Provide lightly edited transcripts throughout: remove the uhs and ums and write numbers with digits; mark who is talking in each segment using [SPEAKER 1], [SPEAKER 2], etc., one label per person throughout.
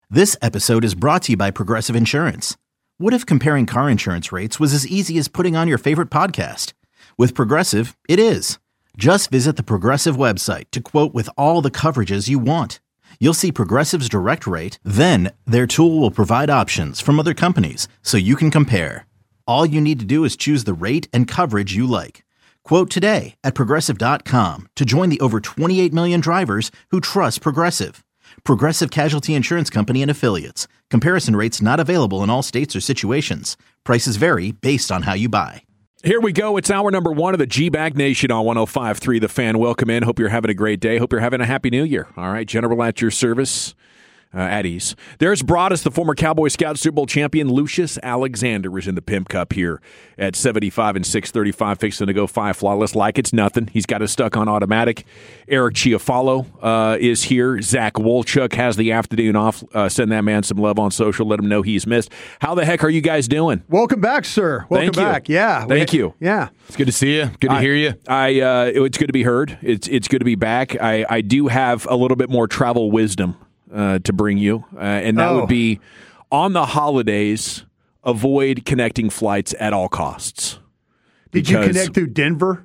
[SPEAKER 1] This episode is brought to you by Progressive Insurance. What if comparing car insurance rates was as easy as putting on your favorite podcast? With Progressive, it is. Just visit the Progressive website to quote with all the coverages you want. You'll see Progressive's direct rate, then their tool will provide options from other companies so you can compare. All you need to do is choose the rate and coverage you like. Quote today at Progressive.com to join the over 28 million drivers who trust Progressive. Progressive Casualty Insurance Company and Affiliates. Comparison rates not available in all states or situations. Prices vary based on how you buy.
[SPEAKER 2] Here we go. It's hour number one of the G-Bag Nation on 105.3 The Fan. Welcome in. Hope you're having a great day. Hope you're having a happy new year. All right, General at your service. At ease. There's Broadus, the former Cowboy Scout Super Bowl champion. Lucius Alexander is in the Pimp Cup here at 75 and 635, fixing to go 5 flawless like it's nothing. He's got it stuck on automatic. Eric Chiafalo is here. Zach Wolchuk has the afternoon off. Send that man some love on social. Let him know he's missed. How the heck are you guys doing?
[SPEAKER 3] Welcome back, sir. Welcome back. Yeah.
[SPEAKER 2] Thank you.
[SPEAKER 3] Yeah.
[SPEAKER 4] It's good to see you. Good to hear you.
[SPEAKER 2] It's good to be heard. It's good to be back. I do have a little bit more travel wisdom to bring you, and that would be on the holidays, avoid connecting flights at all costs.
[SPEAKER 3] Did you connect through Denver?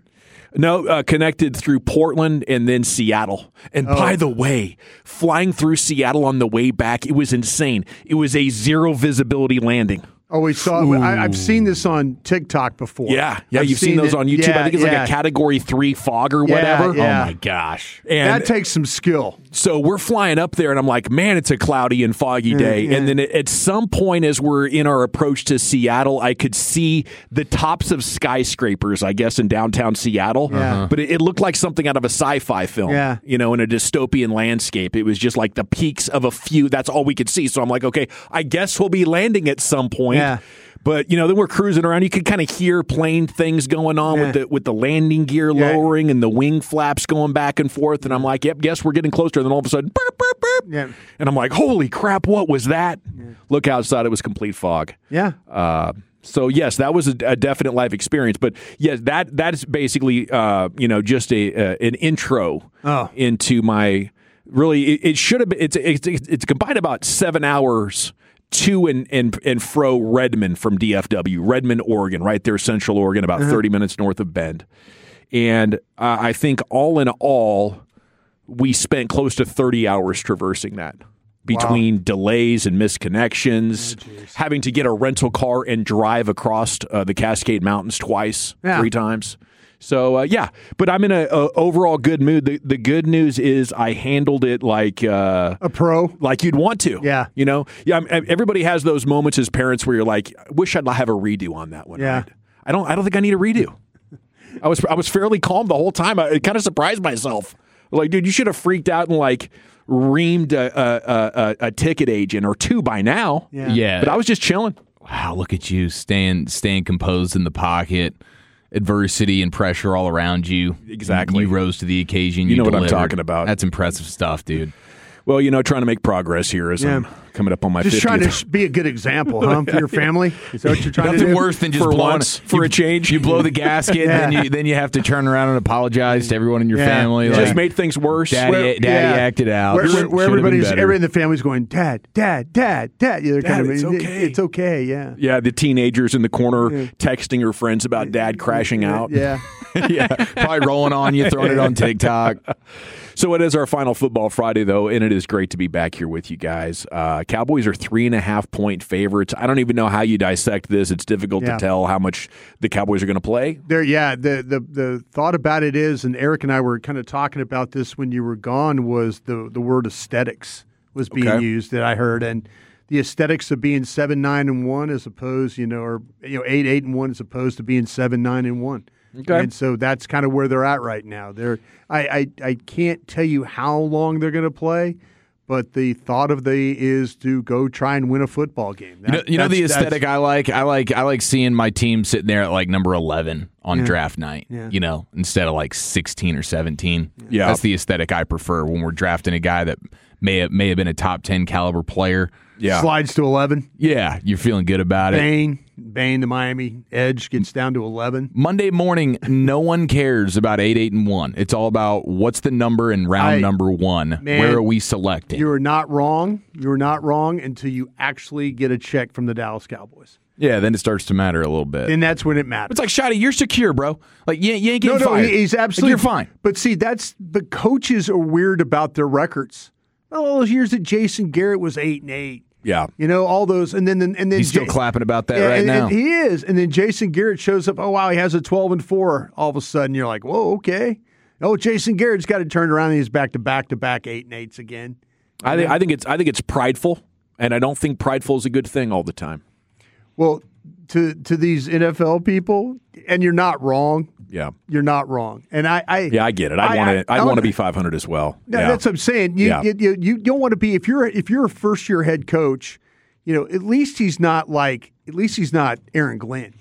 [SPEAKER 2] No, connected through Portland and then Seattle. And by the way, flying through Seattle on the way back, it was insane. It was a zero visibility landing.
[SPEAKER 3] Oh, we saw. I've seen this on TikTok before.
[SPEAKER 2] Yeah, you've seen those on YouTube. I think it's like a Category 3 fog or whatever.
[SPEAKER 3] Yeah.
[SPEAKER 4] Oh, my gosh.
[SPEAKER 2] And
[SPEAKER 3] that takes some skill.
[SPEAKER 2] So we're flying up there, and I'm like, man, it's a cloudy and foggy day. And then at some point as we're in our approach to Seattle, I could see the tops of skyscrapers, I guess, in downtown Seattle.
[SPEAKER 3] Yeah.
[SPEAKER 2] But it looked like something out of a sci-fi film, in a dystopian landscape. It was just like the peaks of a few. That's all we could see. So I'm like, okay, I guess we'll be landing at some point.
[SPEAKER 3] Yeah.
[SPEAKER 2] But, then we're cruising around. You could kind of hear plane things going on with the landing gear lowering and the wing flaps going back and forth. And I'm like, yep, guess we're getting closer. And then all of a sudden, burp, burp, burp.
[SPEAKER 3] Yeah.
[SPEAKER 2] And I'm like, holy crap, what was that? Yeah. Look outside. It was complete fog.
[SPEAKER 3] Yeah.
[SPEAKER 2] So, yes, that was a definite life experience. But, yes, that's basically, just an intro into my really – it should have been – it's combined about 7 hours to and fro Redmond from DFW, Redmond, Oregon, right there, Central Oregon, about 30 minutes north of Bend. And I think all in all, we spent close to 30 hours traversing that between delays and misconnections, having to get a rental car and drive across the Cascade Mountains twice, 3 times. So, but I'm in a overall good mood. The good news is I handled it like
[SPEAKER 3] a pro,
[SPEAKER 2] like you'd want to.
[SPEAKER 3] Yeah.
[SPEAKER 2] Everybody has those moments as parents where you're like, I wish I'd have a redo on that one.
[SPEAKER 3] Yeah.
[SPEAKER 2] Right? I don't think I need a redo. I was fairly calm the whole time. I kind of surprised myself. Like, dude, you should have freaked out and reamed a ticket agent or 2 by now.
[SPEAKER 4] Yeah.
[SPEAKER 2] But I was just chilling.
[SPEAKER 4] Wow, look at you staying composed in the pocket. Adversity and pressure all around you.
[SPEAKER 2] Exactly.
[SPEAKER 4] You rose to the occasion.
[SPEAKER 2] You know
[SPEAKER 4] delivered.
[SPEAKER 2] what I'm talking about.
[SPEAKER 4] That's impressive stuff, dude.
[SPEAKER 2] Well, trying to make progress here as I'm coming up on my 50th.
[SPEAKER 3] Just trying to be a good example, for your family. Is that what you're trying to do?
[SPEAKER 4] Nothing worse than just blowing
[SPEAKER 2] for a change.
[SPEAKER 4] You blow the gasket, and then you have to turn around and apologize to everyone in your family.
[SPEAKER 2] It just made things worse.
[SPEAKER 4] Daddy acted out.
[SPEAKER 3] Where everybody in the family's going, Dad.
[SPEAKER 2] Dad, it's okay.
[SPEAKER 3] It's okay, yeah.
[SPEAKER 2] Yeah, the teenagers in the corner texting her friends about Dad crashing out.
[SPEAKER 3] Yeah.
[SPEAKER 4] Probably rolling on you, throwing it on TikTok.
[SPEAKER 2] So it is our final Football Friday, though, and it is great to be back here with you guys. Cowboys are 3.5-point favorites. I don't even know how you dissect this. It's difficult to tell how much the Cowboys are going to play.
[SPEAKER 3] The thought about it is, and Eric and I were kind of talking about this when you were gone, was the word aesthetics was being used that I heard, and the aesthetics of being 7-9-1 as opposed, or 8-8-1 as opposed to being 7-9-1.
[SPEAKER 2] Okay.
[SPEAKER 3] And so that's kind of where they're at right now. I can't tell you how long they're going to play, but the thought of is to go try and win a football game.
[SPEAKER 4] The aesthetic I like. I like seeing my team sitting there at number 11 on draft night. Yeah. Instead of 16 or 17.
[SPEAKER 2] Yeah,
[SPEAKER 4] that's the aesthetic I prefer when we're drafting a guy that may have been a top 10 caliber player.
[SPEAKER 2] Yeah.
[SPEAKER 3] Slides to 11.
[SPEAKER 4] Yeah, you're feeling good about it.
[SPEAKER 3] Bain, the Miami edge, gets down to 11.
[SPEAKER 4] Monday morning, no one cares about 8-8-1. It's all about what's the number in round number one.
[SPEAKER 3] Man,
[SPEAKER 4] where are we selecting?
[SPEAKER 3] You are not wrong. You're not wrong until you actually get a check from the Dallas Cowboys.
[SPEAKER 4] Yeah, then it starts to matter a little bit.
[SPEAKER 3] And that's when it matters.
[SPEAKER 4] It's like, Shotty, you're secure, bro. Like, you ain't getting fired.
[SPEAKER 3] No, he's absolutely.
[SPEAKER 4] Like, you're fine.
[SPEAKER 3] But see, the coaches are weird about their records. All those years that Jason Garrett was 8-8.
[SPEAKER 2] Yeah.
[SPEAKER 3] All those, and then
[SPEAKER 4] he's still clapping about that right now.
[SPEAKER 3] And he is, and then Jason Garrett shows up. Oh wow, he has a 12-4. All of a sudden, you're like, whoa, okay. Oh, Jason Garrett's got to turn around, and he's back to back 8-8s again.
[SPEAKER 2] I think it's prideful, and I don't think prideful is a good thing all the time.
[SPEAKER 3] Well, to these NFL people, and you're not wrong.
[SPEAKER 2] Yeah,
[SPEAKER 3] you're not wrong, and I
[SPEAKER 2] get it. I want to be 500 as well.
[SPEAKER 3] No, that's what I'm saying. You don't want to be if you're a first year head coach. At least he's not Aaron Glenn.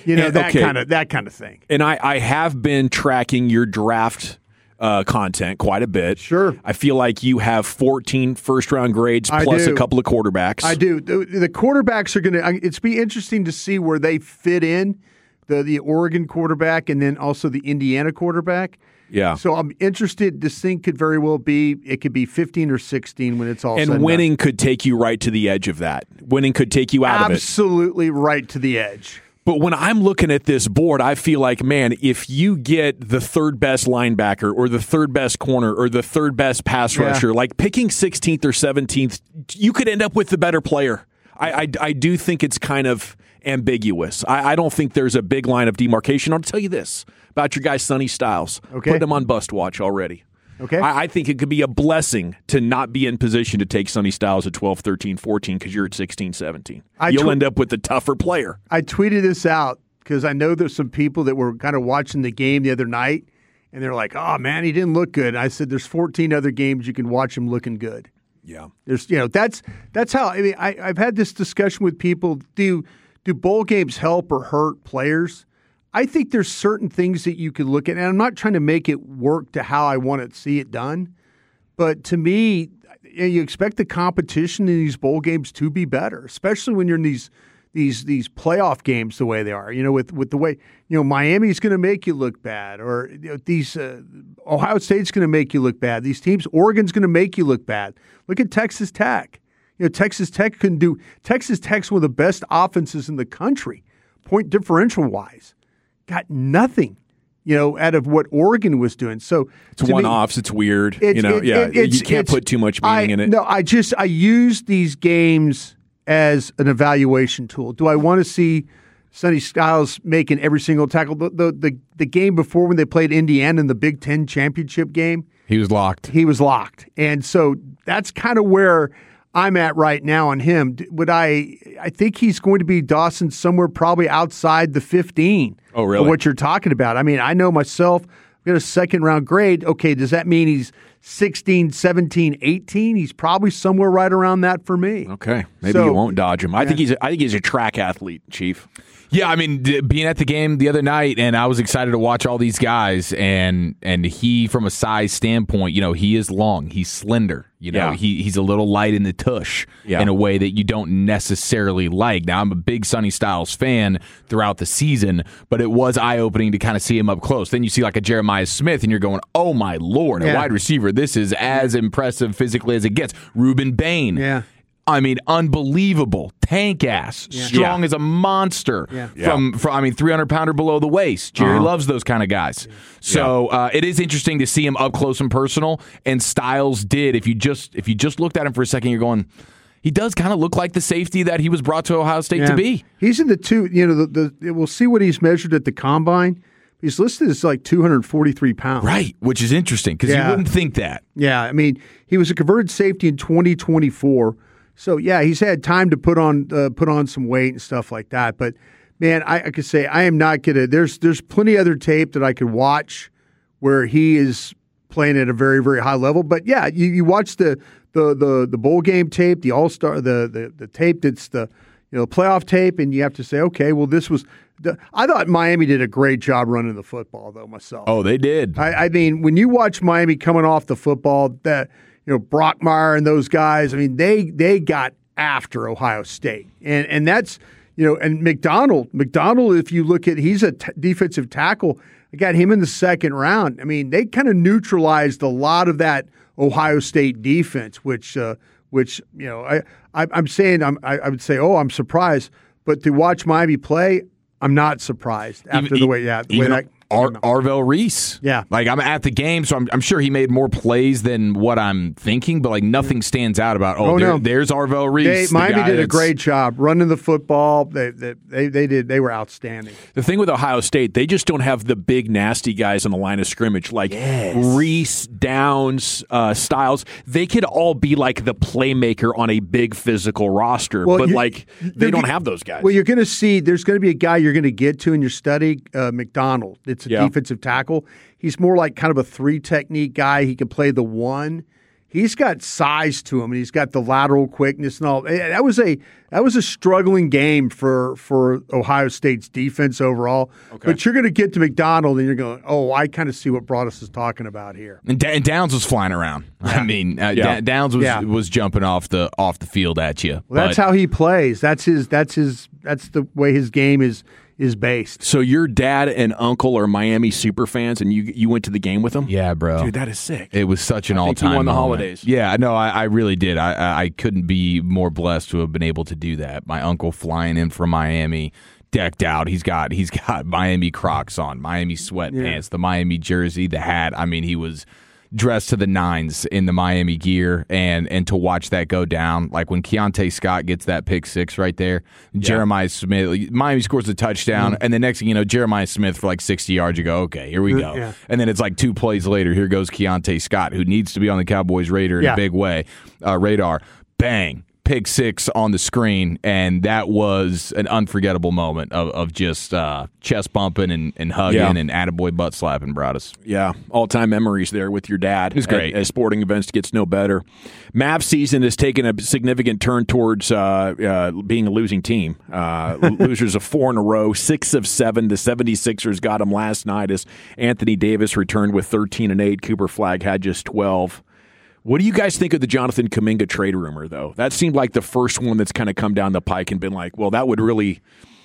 [SPEAKER 3] That kind of thing.
[SPEAKER 2] And I have been tracking your draft content quite a bit.
[SPEAKER 3] Sure.
[SPEAKER 2] I feel like you have 14 first-round grades plus a couple of quarterbacks.
[SPEAKER 3] I do. The quarterbacks are going to – it's be interesting to see where they fit in, the Oregon quarterback and then also the Indiana quarterback.
[SPEAKER 2] Yeah.
[SPEAKER 3] So I'm interested. This thing could very well be – it could be 15 or 16 when it's all said and
[SPEAKER 2] And winning could take you right to the edge of that. Winning could take you out of it.
[SPEAKER 3] Absolutely right to the edge.
[SPEAKER 2] But when I'm looking at this board, I feel like, man, if you get the third best linebacker or the third best corner or the third best pass rusher, like picking 16th or 17th, you could end up with the better player. I do think it's kind of ambiguous. I don't think there's a big line of demarcation. I'll tell you this about your guy, Sonny Styles.
[SPEAKER 3] Okay.
[SPEAKER 2] Put him on bust watch already.
[SPEAKER 3] Okay.
[SPEAKER 2] I think it could be a blessing to not be in position to take Sonny Styles at 12, 13, 14 because you're at 16, 17. You'll end up with the tougher player.
[SPEAKER 3] I tweeted this out because I know there's some people that were kind of watching the game the other night, and they're like, oh, man, he didn't look good. I said there's 14 other games you can watch him looking good.
[SPEAKER 2] Yeah.
[SPEAKER 3] There's, that's how, I mean, I've had this discussion with people. Do bowl games help or hurt players? I think there's certain things that you could look at, and I'm not trying to make it work to how I want to see it done, but to me, you expect the competition in these bowl games to be better, especially when you're in these playoff games the way they are. With the way Miami's going to make you look bad, or these Ohio State's going to make you look bad. These teams, Oregon's going to make you look bad. Look at Texas Tech. Texas Tech's one of the best offenses in the country, point differential wise. Got nothing, out of what Oregon was doing. So
[SPEAKER 2] it's one-offs. It's weird. You can't put too much meaning in it.
[SPEAKER 3] No, I use these games as an evaluation tool. Do I want to see Sonny Styles making every single tackle? The game before when they played Indiana in the Big Ten championship game,
[SPEAKER 4] he was locked.
[SPEAKER 3] And so that's kind of where I'm at right now on him. I think he's going to be, Dawson, somewhere probably outside the 15.
[SPEAKER 2] Oh, really?
[SPEAKER 3] Of what you're talking about. I mean, I know myself, I've got a second-round grade. Okay, does that mean he's 16, 17, 18? He's probably somewhere right around that for me.
[SPEAKER 2] Okay. Maybe you won't dodge him. I think he's a track athlete, Chief.
[SPEAKER 4] Yeah, I mean, being at the game the other night, and I was excited to watch all these guys, and he, from a size standpoint, he is long, he's slender, he's a little light in the tush in a way that you don't necessarily like. Now, I'm a big Sonny Styles fan throughout the season, but it was eye-opening to kind of see him up close. Then you see like a Jeremiah Smith, and you're going, oh my Lord, a wide receiver, this is as impressive physically as it gets. Ruben Bain.
[SPEAKER 3] Yeah.
[SPEAKER 4] I mean, unbelievable, tank ass, strong as a monster. From 300-pounder below the waist. Jerry loves those kind of guys. Yeah. So it is interesting to see him up close and personal. And Styles did. If you just looked at him for a second, you're going, he does kind of look like the safety that he was brought to Ohio State to be.
[SPEAKER 3] He's in the two. We'll see what he's measured at the combine. He's listed as like 243 pounds.
[SPEAKER 4] Right, which is interesting because you wouldn't think that.
[SPEAKER 3] Yeah, I mean, he was a converted safety in 2024. So, he's had time to put on some weight and stuff like that. But, man, I could say I am not going to – there's plenty other tape that I could watch where he is playing at a very, very high level. But, you watch the bowl game tape, the All-Star, the tape that's the playoff tape, and you have to say, okay, well, this was – I thought Miami did a great job running the football, though, myself.
[SPEAKER 4] Oh, they did.
[SPEAKER 3] I mean, when you watch Miami coming off the football, that – Brockmeyer and those guys. I mean, they got after Ohio State, and that's and McDonald, if you look at, he's a defensive tackle. I got him in the second round. I mean, they kind of neutralized a lot of that Ohio State defense, which I'm saying I would say, I'm surprised, but to watch Miami play, I'm not surprised after the way that.
[SPEAKER 4] Arvell Reese.
[SPEAKER 3] Yeah.
[SPEAKER 4] Like, I'm at the game, so I'm sure he made more plays than what I'm thinking, but, like, nothing stands out about, there's Arvell Reese.
[SPEAKER 3] Miami did a great job running the football. They did. They were outstanding.
[SPEAKER 2] The thing with Ohio State, they just don't have the big, nasty guys on the line of scrimmage like Reese, Downs, Styles. They could all be like the playmaker on a big physical roster, they don't have those guys.
[SPEAKER 3] Well, you're going to see there's going to be a guy you're going to get to in your study, McDonald. It's a defensive tackle. He's more like kind of a 3 technique guy. He can play the 1. He's got size to him, and he's got the lateral quickness and all. That was a struggling game for Ohio State's defense overall. Okay. But you're going to get to McDonald, and you're going, I kind of see what Broadus is talking about here.
[SPEAKER 4] And Downs was flying around. Yeah. I mean, Downs was jumping off the field at you.
[SPEAKER 3] Well, that's how he plays. That's the way his game is based.
[SPEAKER 2] So your dad and uncle are Miami super fans, and you went to the game with them?
[SPEAKER 4] Yeah, bro.
[SPEAKER 2] Dude, that is sick.
[SPEAKER 4] It was such an all-time
[SPEAKER 2] you won the
[SPEAKER 4] moment.
[SPEAKER 2] holidays.
[SPEAKER 4] Yeah, no, I really did. I couldn't be more blessed to have been able to do that. My uncle flying in from Miami, decked out. He's got Miami Crocs on, Miami sweatpants, the Miami jersey, the hat. I mean, he was dressed to the nines in the Miami gear, and to watch that go down, like when Keontae Scott gets that pick 6 right there, Jeremiah Smith, Miami scores a touchdown, and the next thing you know, Jeremiah Smith for like 60 yards, you go, okay, here we go. Yeah. And then it's like 2 plays later, here goes Keontae Scott, who needs to be on the Cowboys radar in a big way. Radar. Bang. Pick 6 on the screen, and that was an unforgettable moment of just chest bumping and hugging and attaboy butt slapping, Broadus.
[SPEAKER 2] Yeah, all-time memories there with your dad.
[SPEAKER 4] It was great.
[SPEAKER 2] As sporting events gets no better. Mavs season has taken a significant turn towards being a losing team. Losers of 4 in a row, 6 of 7. The 76ers got them last night as Anthony Davis returned with 13 and 8. Cooper Flagg had just 12. What do you guys think of the Jonathan Kuminga trade rumor, though? That seemed like the first one that's kind of come down the pike and been like, well, that would really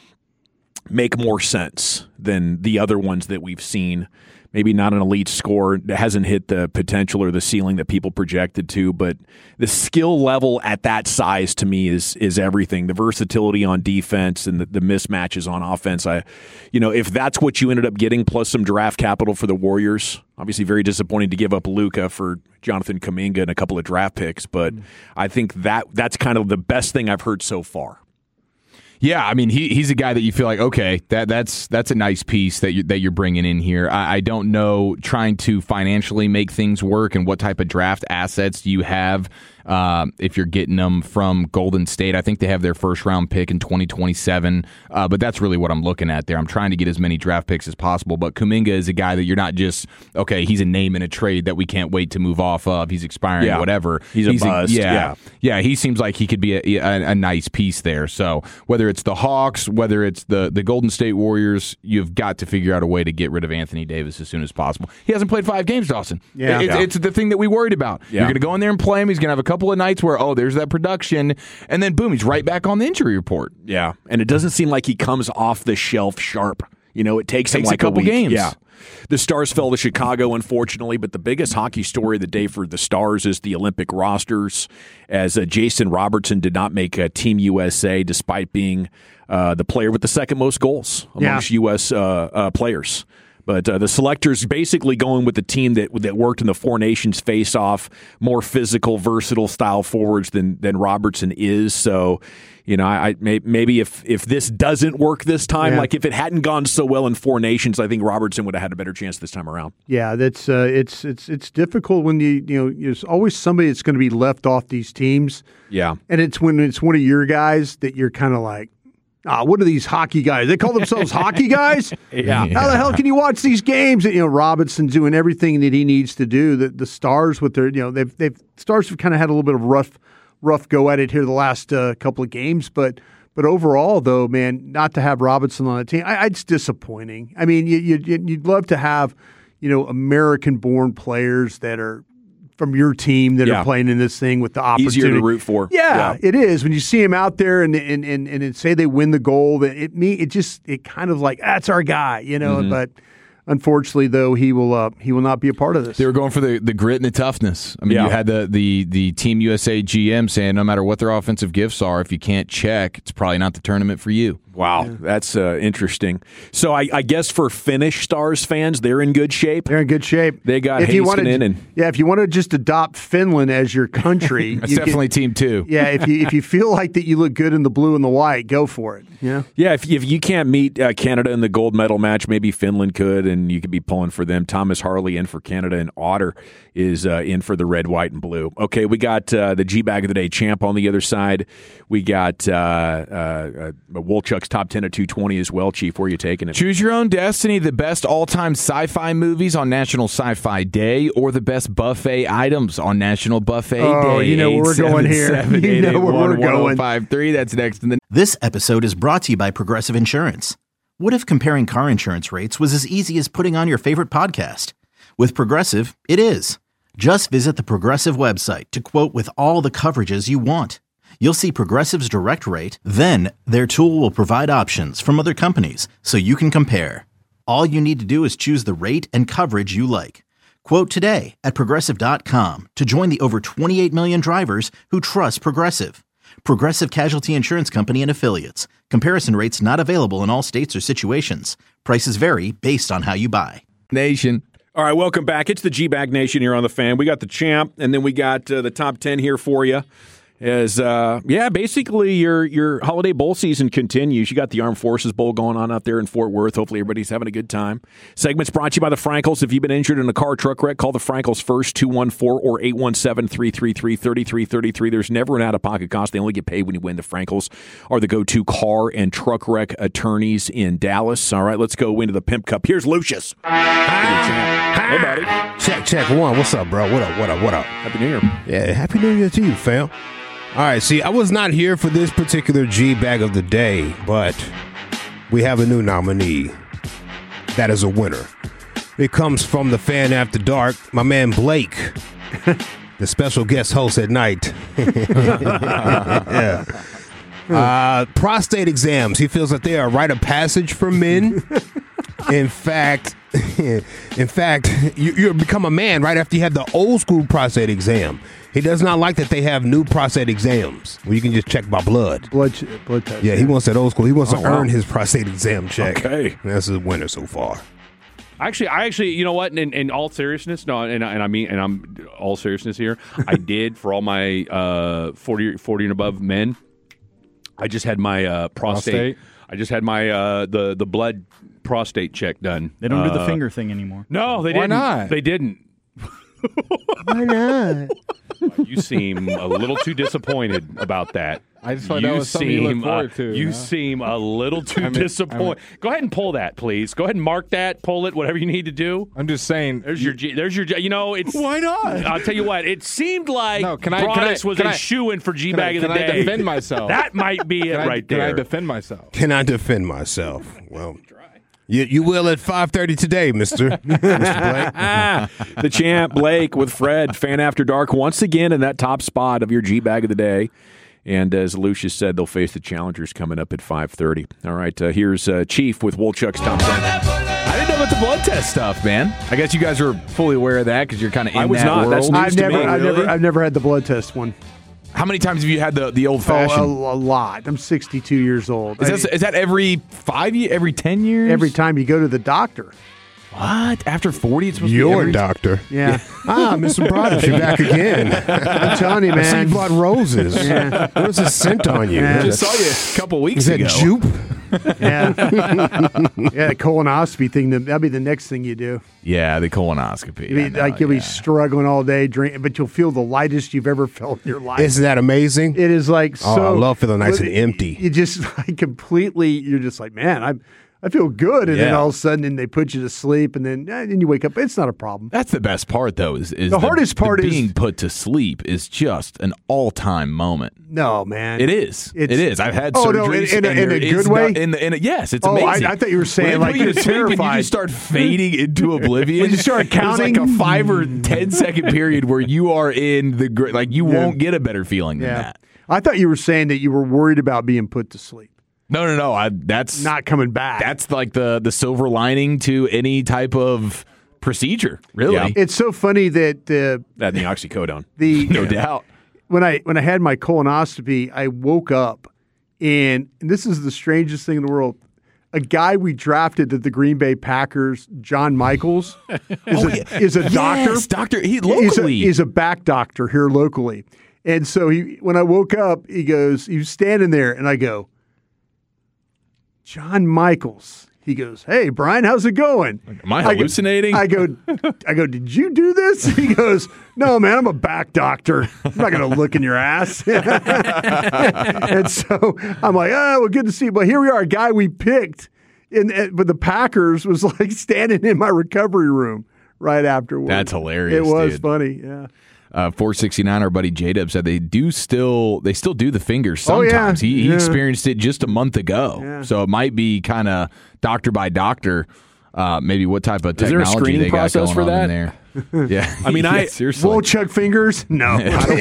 [SPEAKER 2] make more sense than the other ones that we've seen. Maybe not an elite scorer, hasn't hit the potential or the ceiling that people projected to, but the skill level at that size to me is everything. The versatility on defense and the mismatches on offense. If that's what you ended up getting, plus some draft capital for the Warriors, obviously very disappointing to give up Luka for Jonathan Kuminga and a couple of draft picks, but I think that's kind of the best thing I've heard so far.
[SPEAKER 4] Yeah, I mean, he's a guy that you feel like, okay, that's a nice piece that you're bringing in here. I don't know, trying to financially make things work and what type of draft assets do you have if you're getting them from Golden State. I think they have their first-round pick in 2027, but that's really what I'm looking at there. I'm trying to get as many draft picks as possible, but Kuminga is a guy that you're not just, okay, he's a name in a trade that we can't wait to move off of. He's expiring, whatever.
[SPEAKER 2] He's a bust.
[SPEAKER 4] Yeah, he seems like he could be a nice piece there. So whether it's the Hawks, whether it's the Golden State Warriors, you've got to figure out a way to get rid of Anthony Davis as soon as possible. He hasn't played 5 games, Dawson. It's the thing that we worried about. Yeah. You're going to go in there and play him. He's going to have a couple of nights where, there's that production, and then boom, he's right back on the injury report.
[SPEAKER 2] Yeah, and it doesn't seem like he comes off the shelf sharp. It takes him like
[SPEAKER 4] a couple games.
[SPEAKER 2] Yeah. The Stars fell to Chicago, unfortunately, but the biggest hockey story of the day for the Stars is the Olympic rosters, as Jason Robertson did not make Team USA despite being the player with the second most goals amongst U.S. players. But the selectors basically going with the team that worked in the Four Nations face-off, more physical, versatile style forwards than Robertson is. So, maybe if this doesn't work this time, like if it hadn't gone so well in Four Nations, I think Robertson would have had a better chance this time around.
[SPEAKER 3] Yeah, that's it's difficult when there's always somebody that's going to be left off these teams.
[SPEAKER 2] Yeah,
[SPEAKER 3] and it's when it's one of your guys that you're kind of like, what are these hockey guys? They call themselves hockey guys?
[SPEAKER 2] Yeah.
[SPEAKER 3] How the hell can you watch these games? Robinson's doing everything that he needs to do. The Stars with their, Stars have kind of had a little bit of rough go at it here the last couple of games, but overall though, man, not to have Robinson on the team, it's disappointing. I mean, you'd love to have, American-born players that are from your team that are playing in this thing with the opportunity.
[SPEAKER 2] Easier to root for.
[SPEAKER 3] Yeah, it is. When you see him out there and say they win the goal, it kind of like, that's our guy, but unfortunately, though, he will not be a part of this.
[SPEAKER 4] They were going for the grit and the toughness. I mean, you had the Team USA GM saying no matter what their offensive gifts are, if you can't check, it's probably not the tournament for you.
[SPEAKER 2] Wow, that's interesting. So I guess for Finnish Stars fans, they're in good shape.
[SPEAKER 3] They're in good shape.
[SPEAKER 2] They got Heiskanen
[SPEAKER 3] if you want to just adopt Finland as your country,
[SPEAKER 4] that's definitely Team 2.
[SPEAKER 3] Yeah, if you feel like that you look good in the blue and the white, go for it. Yeah,
[SPEAKER 2] yeah. If you can't meet Canada in the gold medal match, maybe Finland could, and you could be pulling for them. Thomas Harley in for Canada, and Otter is in for the red, white, and blue. Okay, we got the G-Bag of the Day champ on the other side. We got Wolchuk's Top 10 at 220 as well. Chief, where are you taking it?
[SPEAKER 4] Choose your own destiny. The best all-time sci-fi movies on National Sci-Fi Day, or the best buffet items on National Buffet Day.
[SPEAKER 3] Oh, you know where we're going here. You know where we're going.
[SPEAKER 4] 1053. That's next in the.
[SPEAKER 1] This episode is brought to you by Progressive Insurance. What if comparing car insurance rates was as easy as putting on your favorite podcast? With Progressive, it is. Just visit the Progressive website to quote with all the coverages you want. You'll see Progressive's direct rate, then their tool will provide options from other companies so you can compare. All you need to do is choose the rate and coverage you like. Quote today at Progressive.com to join the over 28 million drivers who trust Progressive. Progressive Casualty Insurance Company and Affiliates. Comparison rates not available in all states or situations. Prices vary based on how you buy.
[SPEAKER 4] Nation.
[SPEAKER 2] All right, welcome back. It's the G-Bag Nation here on The Fan. We got the champ, and then we got the top 10 here for you. As basically your holiday bowl season continues. You got the Armed Forces Bowl going on out there in Fort Worth. Hopefully everybody's having a good time. Segment's brought to you by the Frankels. If you've been injured in a car truck wreck, call the Frankels first, 214 or 817-333-3333. There's never an out-of-pocket cost. They only get paid when you win. The Frankels are the go-to car and truck wreck attorneys in Dallas. All right, let's go into the Pimp Cup. Here's Lucius. Hey, buddy.
[SPEAKER 5] Check one. What's up, bro? What up?
[SPEAKER 2] Happy New Year.
[SPEAKER 5] Yeah, Happy New Year to you, fam. All right, see, I was not here for this particular G-Bag of the Day, but we have a new nominee. That is a winner. It comes from the Fan After Dark, my man Blake, the special guest host at night. Yeah. Prostate exams. He feels that they are a rite of passage for men. In fact, you become a man right after you have the old school prostate exam. He does not like that they have new prostate exams where you can just check by blood.
[SPEAKER 3] Blood test.
[SPEAKER 5] Yeah, he wants that old school. He wants to earn his prostate exam check.
[SPEAKER 2] Okay.
[SPEAKER 5] That's his winner so far.
[SPEAKER 6] I actually, you know what? In all seriousness, I'm all seriousness here. I did for all my 40 and above men. I just had my prostate. I just had my the blood prostate check done.
[SPEAKER 7] They don't do the finger thing anymore.
[SPEAKER 6] No, they didn't.
[SPEAKER 7] Why not?
[SPEAKER 6] They didn't.
[SPEAKER 3] Why not?
[SPEAKER 6] You seem a little too disappointed about that.
[SPEAKER 7] I just thought that was something you look forward to.
[SPEAKER 6] You seem a little too disappointed. Go ahead and pull that, please. Go ahead and mark that, pull it, whatever you need to do.
[SPEAKER 7] I'm just saying.
[SPEAKER 6] There's your. You know, it's.
[SPEAKER 7] Why not?
[SPEAKER 6] I'll tell you what. It seemed like Broadus was a shoo-in for G-Bag of the Day.
[SPEAKER 7] Can I defend myself?
[SPEAKER 6] That might be it right there.
[SPEAKER 7] Can I defend myself?
[SPEAKER 5] Can I defend myself? Well, you will at 5:30 today, Mr. Blake.
[SPEAKER 2] The champ, Blake, with Fred, Fan After Dark, once again in that top spot of your G-Bag of the Day. And as Lucius said, they'll face the challengers coming up at 5:30. All right, here's Chief with Wolchuk's Top 10.
[SPEAKER 4] I didn't know about the blood test stuff, man. I guess you guys were fully aware of that because you're kind of in
[SPEAKER 2] I was
[SPEAKER 4] that
[SPEAKER 2] not.
[SPEAKER 4] world.
[SPEAKER 2] That's news to me.
[SPEAKER 3] I've never had the blood test one.
[SPEAKER 4] How many times have you had the old fashioned?
[SPEAKER 3] A lot. I'm 62 years old.
[SPEAKER 4] Is that every 5 years? Every 10 years?
[SPEAKER 3] Every time you go to the doctor.
[SPEAKER 4] What? After 40, it's supposed to be
[SPEAKER 5] Your doctor.
[SPEAKER 3] Yeah.
[SPEAKER 5] Mr. Broadus, you're back again.
[SPEAKER 3] I'm telling you,
[SPEAKER 5] I see
[SPEAKER 3] man.
[SPEAKER 5] you brought roses.
[SPEAKER 3] Yeah.
[SPEAKER 5] There's a scent on you.
[SPEAKER 3] Yeah.
[SPEAKER 4] I just saw you a couple weeks
[SPEAKER 5] Is that
[SPEAKER 4] ago.
[SPEAKER 5] Jupe?
[SPEAKER 3] Yeah. Yeah, the colonoscopy thing, that'll be the next thing you do.
[SPEAKER 4] Yeah, the colonoscopy.
[SPEAKER 3] You'll be struggling all day, drinking, but you'll feel the lightest you've ever felt in your life.
[SPEAKER 5] Isn't that amazing?
[SPEAKER 3] It is like so.
[SPEAKER 5] I love feeling nice and empty.
[SPEAKER 3] You just like completely, you're just like, man, I feel good, and then all of a sudden, and they put you to sleep, and then you wake up. It's not a problem.
[SPEAKER 4] That's the best part, though. Is
[SPEAKER 3] the hardest part is
[SPEAKER 4] being put to sleep is just an all-time moment.
[SPEAKER 3] No, man,
[SPEAKER 4] it is. It is. I've had surgeries
[SPEAKER 3] in a good way.
[SPEAKER 4] Yes, it's amazing.
[SPEAKER 3] I thought you were saying
[SPEAKER 4] like
[SPEAKER 3] you're
[SPEAKER 4] terrified.
[SPEAKER 3] And
[SPEAKER 4] you just start fading into oblivion.
[SPEAKER 3] When you start counting,
[SPEAKER 4] there's like a 5 or 10 second period where you are in the you won't get a better feeling than that.
[SPEAKER 3] I thought you were saying that you were worried about being put to sleep.
[SPEAKER 4] No. That's
[SPEAKER 3] not coming back.
[SPEAKER 4] That's like the silver lining to any type of procedure. Really,
[SPEAKER 3] it's so funny that
[SPEAKER 6] the oxycodone,
[SPEAKER 4] no doubt.
[SPEAKER 3] When I had my colonoscopy, I woke up, and this is the strangest thing in the world. A guy we drafted at the Green Bay Packers, John Michaels, is a doctor.
[SPEAKER 4] Yes, doctor. He's
[SPEAKER 3] a back doctor here locally. And so when I woke up, he was standing there, and I go, John Michaels. He goes, "Hey, Brian, how's it going?"
[SPEAKER 4] Am I hallucinating?
[SPEAKER 3] I go, "Did you do this?" He goes, "No, man, I'm a back doctor. I'm not going to look in your ass." And so I'm like, "Oh, well, good to see you." But here we are, a guy we picked, but the Packers was like standing in my recovery room right afterwards.
[SPEAKER 4] That's hilarious.
[SPEAKER 3] It was
[SPEAKER 4] dude.
[SPEAKER 3] funny, yeah.
[SPEAKER 4] 469, our buddy J-Dub said they still do the fingers sometimes. He experienced it just a month ago, so it might be kind of doctor by doctor. Maybe what type of technology
[SPEAKER 6] is there a screening
[SPEAKER 4] they got
[SPEAKER 6] process for that?
[SPEAKER 4] in there. Yeah,
[SPEAKER 6] I mean,
[SPEAKER 4] seriously.
[SPEAKER 3] Won't chug fingers? No, I don't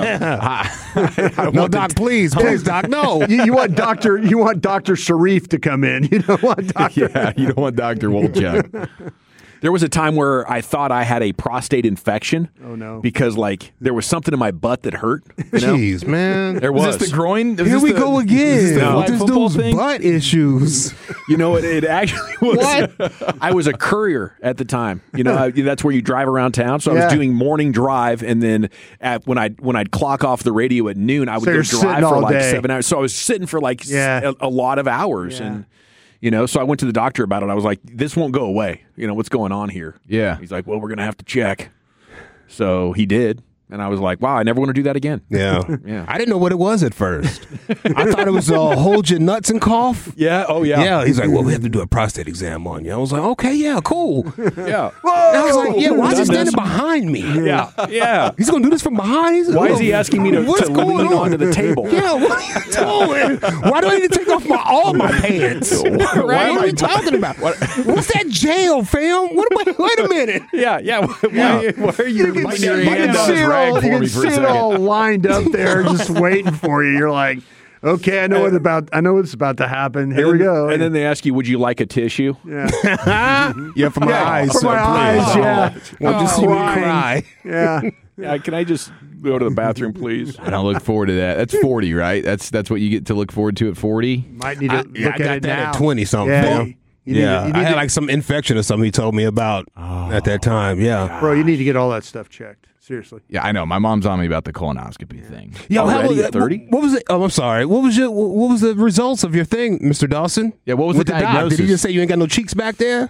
[SPEAKER 3] want to know.
[SPEAKER 5] No, Doc, please, Doc, no.
[SPEAKER 3] You want Dr. Sharif to come in. You don't want Dr.
[SPEAKER 4] Yeah, you don't want Dr. Wolchuk.
[SPEAKER 6] There was a time where I thought I had a prostate infection.
[SPEAKER 3] Oh, no.
[SPEAKER 6] Because, there was something in my butt that hurt. You know?
[SPEAKER 5] Jeez, man.
[SPEAKER 6] There was.
[SPEAKER 4] Is this the groin?
[SPEAKER 5] Here we go again.
[SPEAKER 6] This
[SPEAKER 5] dude's butt issues.
[SPEAKER 6] You know, it actually was. What? I was a courier at the time. You know, that's where you drive around town. So I was doing morning drive, and then when I'd clock off the radio at noon, I would go drive for 7 hours. So I was sitting for a lot of hours.
[SPEAKER 3] Yeah.
[SPEAKER 6] And so I went to the doctor about it. I was like, this won't go away. What's going on here?
[SPEAKER 4] Yeah.
[SPEAKER 6] He's like, well, we're going to have to check. So he did. And I was like, wow, I never want to do that again.
[SPEAKER 5] Yeah.
[SPEAKER 6] Yeah.
[SPEAKER 5] I didn't know what it was at first. I thought it was hold your nuts and cough.
[SPEAKER 6] Yeah. Oh, yeah.
[SPEAKER 5] Yeah. He's like, well, we have to do a prostate exam on you. I was like, okay, yeah, cool.
[SPEAKER 6] Yeah.
[SPEAKER 5] And I was like, yeah, why is he standing behind me?
[SPEAKER 6] Yeah. Yeah.
[SPEAKER 5] He's going to do this from behind?
[SPEAKER 6] Why is he asking me to lean onto the table?
[SPEAKER 5] Yeah, what are you doing? Why do I need to take off all my pants? Right? What are you talking about? What's that jail, fam? Wait a minute.
[SPEAKER 6] Yeah. Why are you biting your hand on his rag
[SPEAKER 3] you
[SPEAKER 6] for
[SPEAKER 3] can
[SPEAKER 6] me for a
[SPEAKER 3] see it
[SPEAKER 6] second?
[SPEAKER 3] all lined up there, just waiting for you. You're like, okay, I know what's about to happen. Here we go.
[SPEAKER 6] And then they ask you, would you like a tissue?
[SPEAKER 3] Yeah,
[SPEAKER 5] For my eyes.
[SPEAKER 3] for my eyes. Yeah,
[SPEAKER 5] Want to see me cry?
[SPEAKER 3] Yeah.
[SPEAKER 6] Yeah, can I just go to the bathroom, please?
[SPEAKER 4] I don't look forward to that. That's 40, right? That's what you get to look forward to at 40.
[SPEAKER 3] Might need to look
[SPEAKER 5] I
[SPEAKER 3] at
[SPEAKER 5] got
[SPEAKER 3] it
[SPEAKER 5] that
[SPEAKER 3] now.
[SPEAKER 5] at 20-something.
[SPEAKER 3] Yeah.
[SPEAKER 5] fam. I had like some infection or something he told me about at that time. Yeah.
[SPEAKER 3] Bro, you need to get all that stuff checked. Seriously.
[SPEAKER 4] Yeah, I know. My mom's on me about the colonoscopy thing.
[SPEAKER 5] Yo,
[SPEAKER 6] Already at 30?
[SPEAKER 5] What was it? Oh, I'm sorry. What was the results of your thing, Mr. Dawson?
[SPEAKER 4] Yeah, what was
[SPEAKER 5] With
[SPEAKER 4] the
[SPEAKER 5] doc?
[SPEAKER 4] diagnosis?
[SPEAKER 5] Did he just say you ain't got no cheeks back there?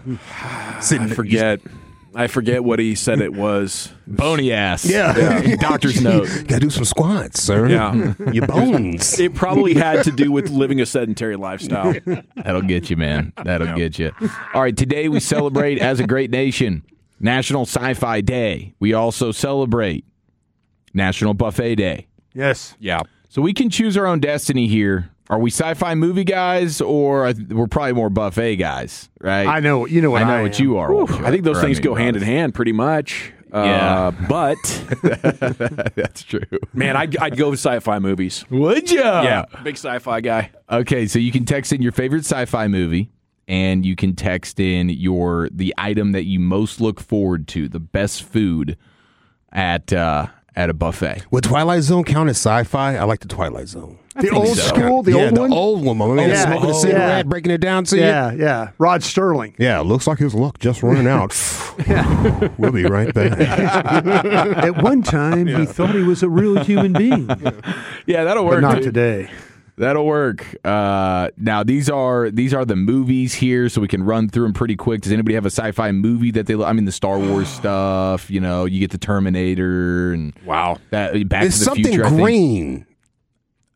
[SPEAKER 6] I forget what he said it was.
[SPEAKER 4] Bony ass.
[SPEAKER 5] Yeah.
[SPEAKER 4] Doctor's note.
[SPEAKER 5] Gotta do some squats, sir.
[SPEAKER 6] Yeah.
[SPEAKER 5] Your bones.
[SPEAKER 6] It probably had to do with living a sedentary lifestyle.
[SPEAKER 4] That'll get you, man. That'll get you. All right, today we celebrate as a great nation National Sci-Fi Day. We also celebrate National Buffet Day.
[SPEAKER 3] Yes.
[SPEAKER 6] Yeah.
[SPEAKER 4] So we can choose our own destiny here. Are we sci-fi movie guys, or we're probably more buffet guys, right?
[SPEAKER 3] I know. You know what
[SPEAKER 4] I know what you are.
[SPEAKER 6] I think those things go hand in hand pretty much.
[SPEAKER 4] Yeah.
[SPEAKER 6] But
[SPEAKER 4] that's true.
[SPEAKER 6] man, I'd go with sci-fi movies.
[SPEAKER 4] Would you?
[SPEAKER 6] Yeah, big sci-fi guy.
[SPEAKER 4] Okay, so you can text in your favorite sci-fi movie, and you can text in the item that you most look forward to, the best food at a buffet.
[SPEAKER 5] Would Twilight Zone count as sci-fi? I like the Twilight Zone.
[SPEAKER 3] The old school, the old one?
[SPEAKER 5] The old one. My man smoking a cigarette, breaking it down to you.
[SPEAKER 3] Yeah. Rod Sterling.
[SPEAKER 5] Yeah, looks like his luck just running out. We'll be right back.
[SPEAKER 3] At one time, he thought he was a real human being.
[SPEAKER 4] Yeah, that'll
[SPEAKER 3] But
[SPEAKER 4] work.
[SPEAKER 3] not
[SPEAKER 4] dude.
[SPEAKER 3] today.
[SPEAKER 4] That'll work. Now these are the movies here, so we can run through them pretty quick. Does anybody have a sci-fi movie that they? I mean, the Star Wars stuff. You know, you get the Terminator and
[SPEAKER 6] Wow.
[SPEAKER 4] that Back
[SPEAKER 5] It's
[SPEAKER 4] to the
[SPEAKER 5] something
[SPEAKER 4] Future. I think.
[SPEAKER 5] green.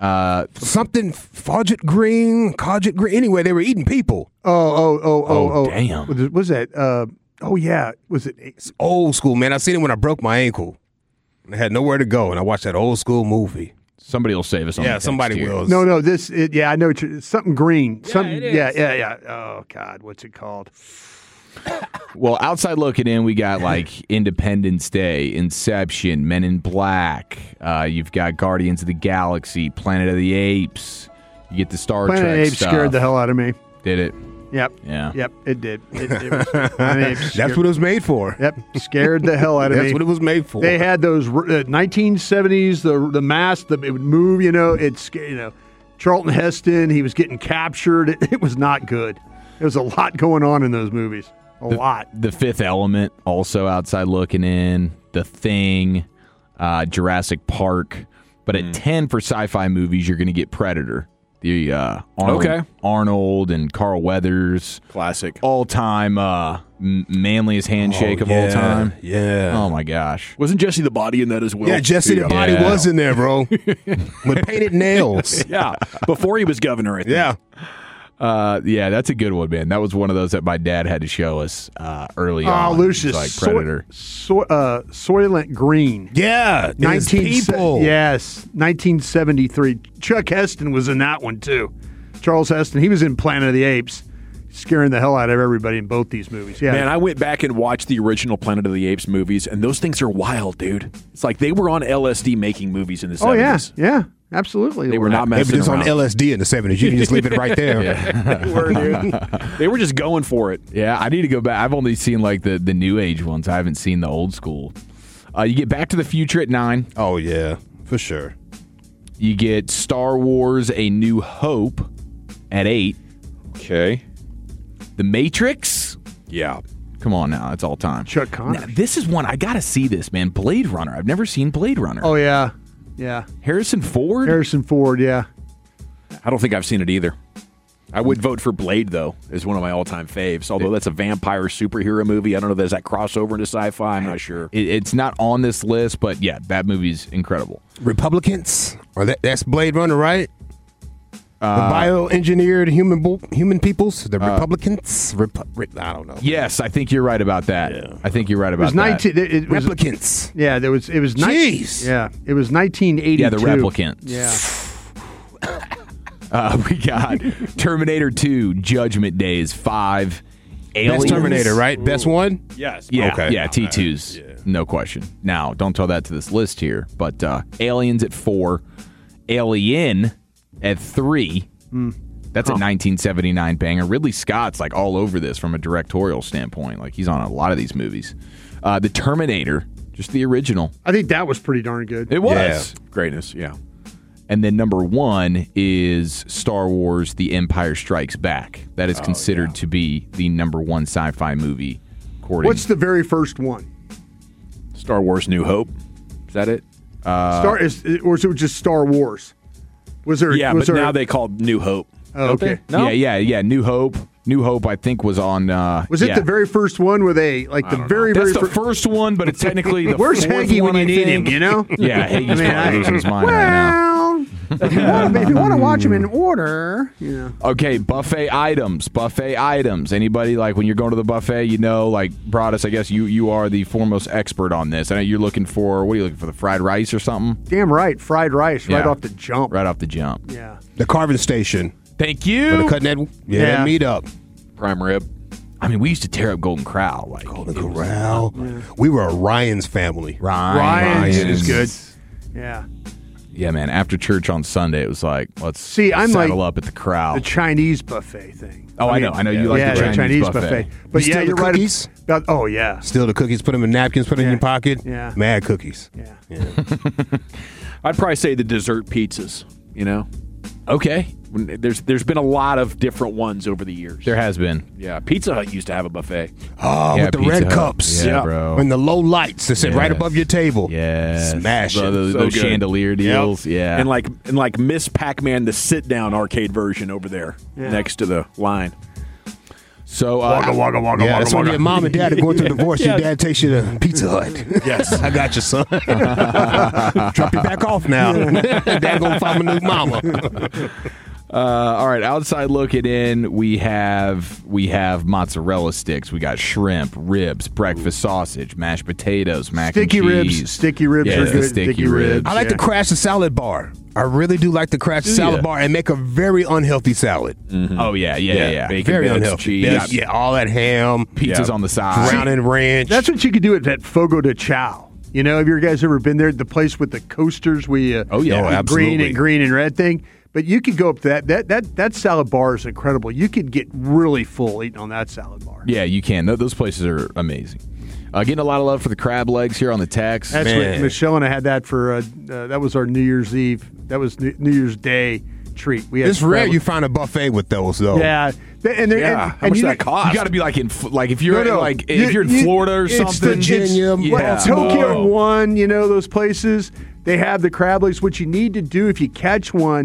[SPEAKER 5] Something Fodget Green. Anyway, they were eating people.
[SPEAKER 3] Oh,
[SPEAKER 4] damn.
[SPEAKER 3] What was that? Yeah. Was it?
[SPEAKER 5] It's old school, man. I seen it when I broke my ankle. I had nowhere to go, and I watched that old school movie.
[SPEAKER 4] Somebody will save us on the text
[SPEAKER 5] somebody
[SPEAKER 4] here.
[SPEAKER 5] will.
[SPEAKER 3] No. I know. Something green. Something.
[SPEAKER 6] it is.
[SPEAKER 3] Yeah. Oh God, what's it called?
[SPEAKER 4] Well, outside looking in, we got like Independence Day, Inception, Men in Black. You've got Guardians of the Galaxy, Planet of the Apes. You get the Star
[SPEAKER 3] Planet
[SPEAKER 4] Trek
[SPEAKER 3] of the Apes
[SPEAKER 4] stuff.
[SPEAKER 3] scared the hell out of me.
[SPEAKER 4] Did it?
[SPEAKER 3] Yep.
[SPEAKER 4] Yeah.
[SPEAKER 3] Yep. It did. It was, Planet of the Apes
[SPEAKER 5] That's what it was made for.
[SPEAKER 3] Yep. Scared the hell out of me.
[SPEAKER 5] That's what it was made for.
[SPEAKER 3] They had those 1970s, the mask, it would move, Charlton Heston, he was getting captured. It was not good. There was a lot going on in those movies. A lot.
[SPEAKER 4] The Fifth Element, also outside looking in. The Thing, Jurassic Park. But at 10 for sci-fi movies, you're going to get Predator. The Arnold and Carl Weathers.
[SPEAKER 2] Classic.
[SPEAKER 4] All-time manliest handshake of all time.
[SPEAKER 5] Yeah.
[SPEAKER 4] Oh, my gosh.
[SPEAKER 2] Wasn't Jesse the Body in that as well?
[SPEAKER 5] Yeah, Jesse the Body
[SPEAKER 4] Yeah.
[SPEAKER 5] was in there, bro. With painted nails.
[SPEAKER 2] Yeah, before he was governor, I think.
[SPEAKER 5] Yeah.
[SPEAKER 4] Yeah, that's a good one, man. That was one of those that my dad had to show us early on.
[SPEAKER 3] Oh, Lucius.
[SPEAKER 4] Like Predator.
[SPEAKER 3] Soylent Green.
[SPEAKER 5] Yeah.
[SPEAKER 3] 19
[SPEAKER 5] people.
[SPEAKER 3] Yes, 1973. Chuck Heston was in that one, too. Charles Heston. He was in Planet of the Apes, scaring the hell out of everybody in both these movies. Yeah.
[SPEAKER 2] Man, I went back and watched the original Planet of the Apes movies, and those things are wild, dude. It's like they were on LSD making movies in the 70s.
[SPEAKER 3] Yeah. Absolutely.
[SPEAKER 2] They were not
[SPEAKER 5] Maybe
[SPEAKER 2] messing
[SPEAKER 5] just on
[SPEAKER 2] around.
[SPEAKER 5] LSD in the 70s. You can just leave it right there.
[SPEAKER 2] They were, dude. They were just going for it.
[SPEAKER 4] Yeah, I need to go back. I've only seen like the new age ones. I haven't seen the old school. You get Back to the Future at 9.
[SPEAKER 5] Oh, yeah. For sure.
[SPEAKER 4] You get Star Wars A New Hope at 8.
[SPEAKER 2] Okay.
[SPEAKER 4] The Matrix.
[SPEAKER 2] Yeah.
[SPEAKER 4] Come on now, it's all time.
[SPEAKER 3] Chuck Connors.
[SPEAKER 4] Now, this is one I got to see this, man. Blade Runner. I've never seen Blade Runner.
[SPEAKER 3] Oh, yeah. Yeah.
[SPEAKER 4] Harrison Ford?
[SPEAKER 3] Harrison Ford, yeah.
[SPEAKER 2] I don't think I've seen it either. I would vote for Blade, though, as one of my all-time faves, although that's a vampire superhero movie. I don't know if there's that crossover into sci-fi. I'm not sure.
[SPEAKER 4] It's not on this list, but yeah, that movie's incredible.
[SPEAKER 5] Republicans? Or that's Blade Runner, right? The bioengineered human peoples? The Republicans? I don't know.
[SPEAKER 4] Yes, I think you're right about that.
[SPEAKER 5] Yeah.
[SPEAKER 4] I think you're right
[SPEAKER 3] It was
[SPEAKER 4] about that.
[SPEAKER 3] 19. It was,
[SPEAKER 5] Replicants.
[SPEAKER 3] yeah, it was.
[SPEAKER 5] Jeez.
[SPEAKER 3] Yeah, it was 1982.
[SPEAKER 4] Yeah, the replicants.
[SPEAKER 3] Yeah.
[SPEAKER 4] We got Terminator 2, Judgment Days 5, Aliens.
[SPEAKER 5] Best Terminator, right? Best one?
[SPEAKER 2] Yes.
[SPEAKER 4] Yeah,
[SPEAKER 5] Okay.
[SPEAKER 4] yeah, T2's, no question. Now, don't tell that to this list here, but Aliens at 4, Alien at 3. That's a 1979 banger. Ridley Scott's like all over this from a directorial standpoint. Like he's on a lot of these movies. The Terminator, just the original.
[SPEAKER 3] I think that was pretty darn good.
[SPEAKER 4] It was.
[SPEAKER 5] Yeah.
[SPEAKER 2] Greatness, yeah.
[SPEAKER 4] And then number 1 is Star Wars The Empire Strikes Back. That is considered to be the number 1 sci-fi movie. According
[SPEAKER 3] What's the very first one?
[SPEAKER 2] Star Wars New Hope. Is that it?
[SPEAKER 3] Or is it just Star Wars? Was there?
[SPEAKER 2] Yeah,
[SPEAKER 3] was
[SPEAKER 2] but
[SPEAKER 3] there
[SPEAKER 2] now they called New Hope.
[SPEAKER 3] Oh, okay.
[SPEAKER 2] No?
[SPEAKER 4] Yeah. New Hope. New Hope, I think, was on.
[SPEAKER 3] Was it the very first one where they very
[SPEAKER 4] That's
[SPEAKER 3] very
[SPEAKER 4] the first one, but it's technically the
[SPEAKER 3] Where's
[SPEAKER 4] fourth
[SPEAKER 3] Hagee
[SPEAKER 4] one,
[SPEAKER 3] when you
[SPEAKER 4] I
[SPEAKER 3] need him?
[SPEAKER 4] think.
[SPEAKER 3] You know?
[SPEAKER 4] Yeah, Hagee's
[SPEAKER 3] I mean,
[SPEAKER 4] probably losing his mind right now.
[SPEAKER 3] Well, if you want to watch them in order, you know.
[SPEAKER 4] Okay, buffet items. Anybody, like, when you're going to the buffet, like, Broadus, I guess you are the foremost expert on this. I know you're looking for, what are you looking for, the fried rice or something?
[SPEAKER 3] Damn right, fried rice right
[SPEAKER 4] Yeah.
[SPEAKER 3] off the jump.
[SPEAKER 4] Right off the jump.
[SPEAKER 3] Yeah.
[SPEAKER 5] The carving station.
[SPEAKER 4] Thank
[SPEAKER 5] Where
[SPEAKER 4] you.
[SPEAKER 5] they're cutting that, that meat up.
[SPEAKER 2] Prime rib.
[SPEAKER 4] I mean, we used to tear up Golden Corral. Like,
[SPEAKER 5] Golden Corral. We were a Ryan's family.
[SPEAKER 3] Ryan's is good. Yeah.
[SPEAKER 4] Yeah, man. After church on Sunday, it was like, let's
[SPEAKER 3] I'm
[SPEAKER 4] saddle
[SPEAKER 3] like
[SPEAKER 4] up at the Corral.
[SPEAKER 3] The Chinese buffet thing.
[SPEAKER 4] Oh, I know. You like the Chinese buffet.
[SPEAKER 3] But
[SPEAKER 5] You
[SPEAKER 3] yeah,
[SPEAKER 5] steal
[SPEAKER 3] you're
[SPEAKER 5] the
[SPEAKER 3] right.
[SPEAKER 5] cookies?
[SPEAKER 3] Oh yeah.
[SPEAKER 5] Steal the cookies, put them in napkins, put them in your pocket.
[SPEAKER 3] Yeah.
[SPEAKER 5] Mad cookies.
[SPEAKER 3] Yeah.
[SPEAKER 2] I'd probably say the dessert pizzas,
[SPEAKER 4] Okay.
[SPEAKER 2] There's been a lot of different ones over the years.
[SPEAKER 4] There has been.
[SPEAKER 2] Yeah, Pizza Hut used to have a buffet.
[SPEAKER 5] Oh,
[SPEAKER 4] Yeah,
[SPEAKER 5] with the
[SPEAKER 4] Pizza
[SPEAKER 5] red
[SPEAKER 4] Hut.
[SPEAKER 5] cups.
[SPEAKER 4] Yeah, bro.
[SPEAKER 5] And the low lights that sit right
[SPEAKER 4] Yes.
[SPEAKER 5] above your table.
[SPEAKER 4] Yeah.
[SPEAKER 5] Smash it.
[SPEAKER 4] Those
[SPEAKER 2] So good.
[SPEAKER 4] chandelier deals. Yeah.
[SPEAKER 2] And like Miss Pac-Man, the sit-down arcade version over there next to the line.
[SPEAKER 4] So,
[SPEAKER 5] that's when your mom and dad are going through divorce. Your dad takes you to Pizza Hut.
[SPEAKER 6] Yes.
[SPEAKER 5] I got you, son. Drop you back off now. Dad gonna find a new mama.
[SPEAKER 4] All right, outside looking in, we have mozzarella sticks. We got shrimp, ribs, breakfast sausage, mashed potatoes, mac and cheese.
[SPEAKER 3] Sticky ribs
[SPEAKER 4] Yeah,
[SPEAKER 3] are
[SPEAKER 4] the
[SPEAKER 3] good.
[SPEAKER 4] sticky ribs.
[SPEAKER 5] I like to crash the salad bar. I really do like to crash the salad bar and make a very unhealthy salad.
[SPEAKER 4] Mm-hmm. Oh, yeah.
[SPEAKER 2] Bacon,
[SPEAKER 5] Very
[SPEAKER 2] bits,
[SPEAKER 5] unhealthy.
[SPEAKER 2] cheese.
[SPEAKER 5] Yeah, all that ham,
[SPEAKER 4] Pizzas on the side.
[SPEAKER 5] brown and ranch.
[SPEAKER 3] That's what you could do at Fogo de Chao. You know, have you guys ever been there? The place with the coasters where you
[SPEAKER 5] absolutely.
[SPEAKER 3] green and red thing. But you could go up to that salad bar is incredible. You could get really full eating on that salad bar.
[SPEAKER 4] Yeah, you can. Those places are amazing. Getting a lot of love for the crab legs here on the text.
[SPEAKER 3] That's what Michelle and I had that for. That was our New Year's Eve. That was New Year's Day treat. We had
[SPEAKER 5] It's rare you find a buffet with those though.
[SPEAKER 3] Yeah, and
[SPEAKER 2] How much does that cost?
[SPEAKER 4] You got to be like if you're if you're in
[SPEAKER 3] you-
[SPEAKER 4] Florida or
[SPEAKER 3] it's
[SPEAKER 4] something.
[SPEAKER 5] Virginia,
[SPEAKER 3] Tokyo One, you know those places. They have the crab legs. What you need to do if you catch one,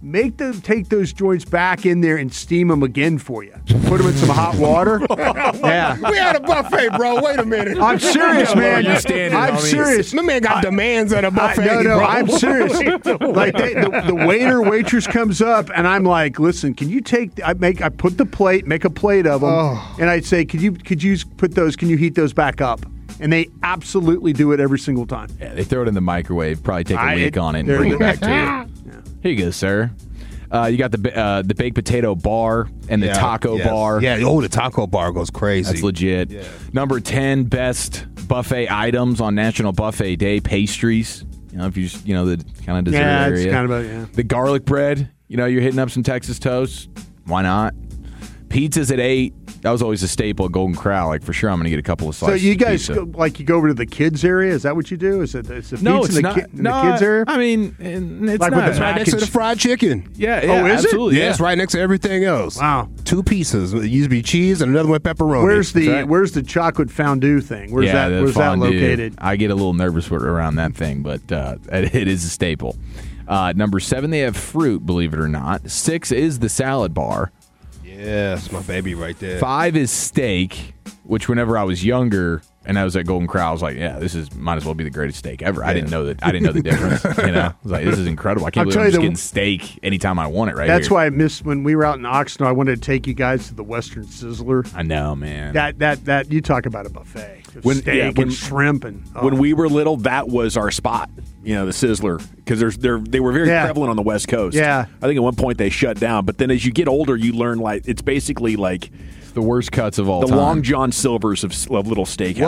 [SPEAKER 3] take those joints back in there and steam them again for you. Put them in some hot water. Yeah.
[SPEAKER 5] We had a buffet, bro. Wait a minute.
[SPEAKER 3] I'm serious, man.
[SPEAKER 4] You're standing
[SPEAKER 3] I'm
[SPEAKER 4] on me.
[SPEAKER 3] serious.
[SPEAKER 5] My man got demands at a buffet.
[SPEAKER 3] No,
[SPEAKER 5] bro.
[SPEAKER 3] I'm serious. Like the waitress comes up, and I'm like, "Listen, can you take? I put the plate, make a plate of them, and I'd say, could you put those? Can you heat those back up?" And they absolutely do it every single time.
[SPEAKER 4] Yeah, they throw it in the microwave, probably take a week on it, and
[SPEAKER 3] there
[SPEAKER 4] bring
[SPEAKER 3] you
[SPEAKER 4] it back
[SPEAKER 3] go.
[SPEAKER 4] to you. Here you go, sir. You got the baked potato bar and the taco bar.
[SPEAKER 5] Yeah, the taco bar goes crazy.
[SPEAKER 4] That's legit. Yeah. Number 10 best buffet items on National Buffet Day: pastries. You know, if you just, the kind of dessert area.
[SPEAKER 3] It's kind of
[SPEAKER 4] The garlic bread. You're hitting up some Texas toast. Why not? Pizzas at 8. That was always a staple at Golden Corral. Like, for sure, I'm going to get a couple of slices.
[SPEAKER 3] So you guys
[SPEAKER 4] of pizza.
[SPEAKER 3] you go over to the kids area? Is that what you do? Is it pizza in the kids area?
[SPEAKER 4] I mean, it's
[SPEAKER 3] Like
[SPEAKER 4] not.
[SPEAKER 3] with the
[SPEAKER 5] right next to the fried chicken.
[SPEAKER 4] Yeah,
[SPEAKER 3] Oh, is it?
[SPEAKER 4] absolutely.
[SPEAKER 5] Yeah, it's right next to everything else.
[SPEAKER 3] Wow.
[SPEAKER 5] 2 pieces. It used to be cheese and another one pepperoni.
[SPEAKER 3] Where's the chocolate fondue thing? Where's that located?
[SPEAKER 4] I get a little nervous around that thing, but it is a staple. Number 7, they have fruit, believe it or not. 6 is the salad bar.
[SPEAKER 5] Yeah, that's my baby right there.
[SPEAKER 4] 5 is steak, which whenever I was younger and I was at Golden Corral, I was like, yeah, might as well be the greatest steak ever. I didn't know the difference. I was like, this is incredible. I can't believe I'm just getting steak anytime I want it right
[SPEAKER 3] That's
[SPEAKER 4] here.
[SPEAKER 3] why I missed when we were out in Oxnard. I wanted to take you guys to the Western Sizzler.
[SPEAKER 4] I know, man.
[SPEAKER 3] That you talk about a buffet. Steak and shrimp and
[SPEAKER 2] When we were little, that was our spot. The Sizzler, because they were very prevalent on the West Coast.
[SPEAKER 3] Yeah.
[SPEAKER 2] I think at one point they shut down, but then as you get older, you learn it's basically like
[SPEAKER 4] the worst cuts of all
[SPEAKER 2] the
[SPEAKER 4] time.
[SPEAKER 2] Long John Silvers of little steakhouses.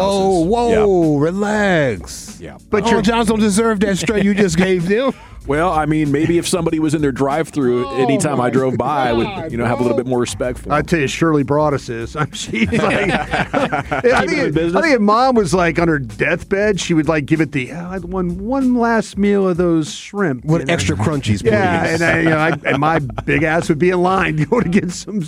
[SPEAKER 5] Whoa, relax.
[SPEAKER 2] Yeah.
[SPEAKER 5] But your Johns don't deserve that straight you just gave them.
[SPEAKER 2] Well, I mean, maybe if somebody was in their drive-through anytime I drove by, I would have a little bit more respect for them.
[SPEAKER 3] I tell you, Shirley Broadus is. She's like, I think if Mom was like on her deathbed, she would like give it I'd one last meal of those shrimp
[SPEAKER 5] With extra crunchies, please.
[SPEAKER 3] Yeah, and my big ass would be in line to go to get some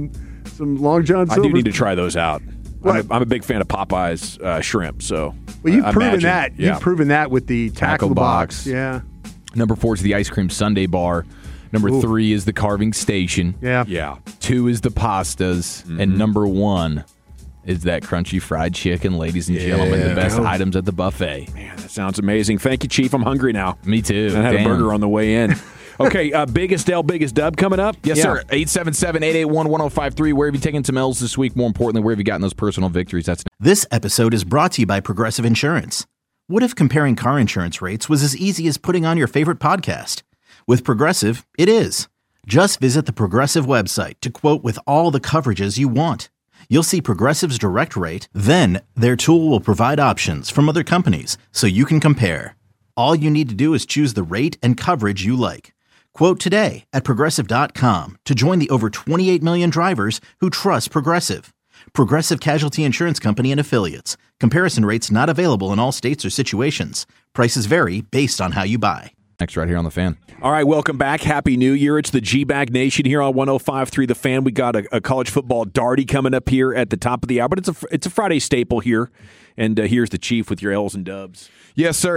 [SPEAKER 3] Long John Silver.
[SPEAKER 2] I do need to try those out.
[SPEAKER 3] What?
[SPEAKER 2] I'm a big fan of Popeye's shrimp. So,
[SPEAKER 3] well, you've proven
[SPEAKER 2] imagine,
[SPEAKER 3] that.
[SPEAKER 2] yeah.
[SPEAKER 3] You've proven that with the tackle box. Yeah.
[SPEAKER 4] Number 4 is the ice cream sundae bar. Number 3 is the carving station.
[SPEAKER 3] Yeah.
[SPEAKER 2] Yeah.
[SPEAKER 4] 2 is the pastas. And number 1 is that crunchy fried chicken, ladies and gentlemen, the best items at the buffet.
[SPEAKER 2] Man, that sounds amazing. Thank you, Chief. I'm hungry now.
[SPEAKER 4] Me too.
[SPEAKER 2] I had a burger on the way in. Okay, biggest L, biggest dub coming up?
[SPEAKER 4] Yes, sir. 877-881-1053. Where have you taken some L's this week? More importantly, where have you gotten those personal victories?
[SPEAKER 1] This episode is brought to you by Progressive Insurance. What if comparing car insurance rates was as easy as putting on your favorite podcast? With Progressive, it is. Just visit the Progressive website to quote with all the coverages you want. You'll see Progressive's direct rate, then their tool will provide options from other companies so you can compare. All you need to do is choose the rate and coverage you like. Quote today at Progressive.com to join the over 28 million drivers who trust Progressive. Progressive Casualty Insurance Company and Affiliates. Comparison rates not available in all states or situations. Prices vary based on how you buy.
[SPEAKER 4] Next right here on The Fan.
[SPEAKER 2] All right, welcome back. Happy New Year. It's the G-Bag Nation here on 105.3 The Fan. We got a college football darty coming up here at the top of the hour, but it's a Friday staple here. And here's the Chief with your L's and dubs.
[SPEAKER 4] Yes, sir.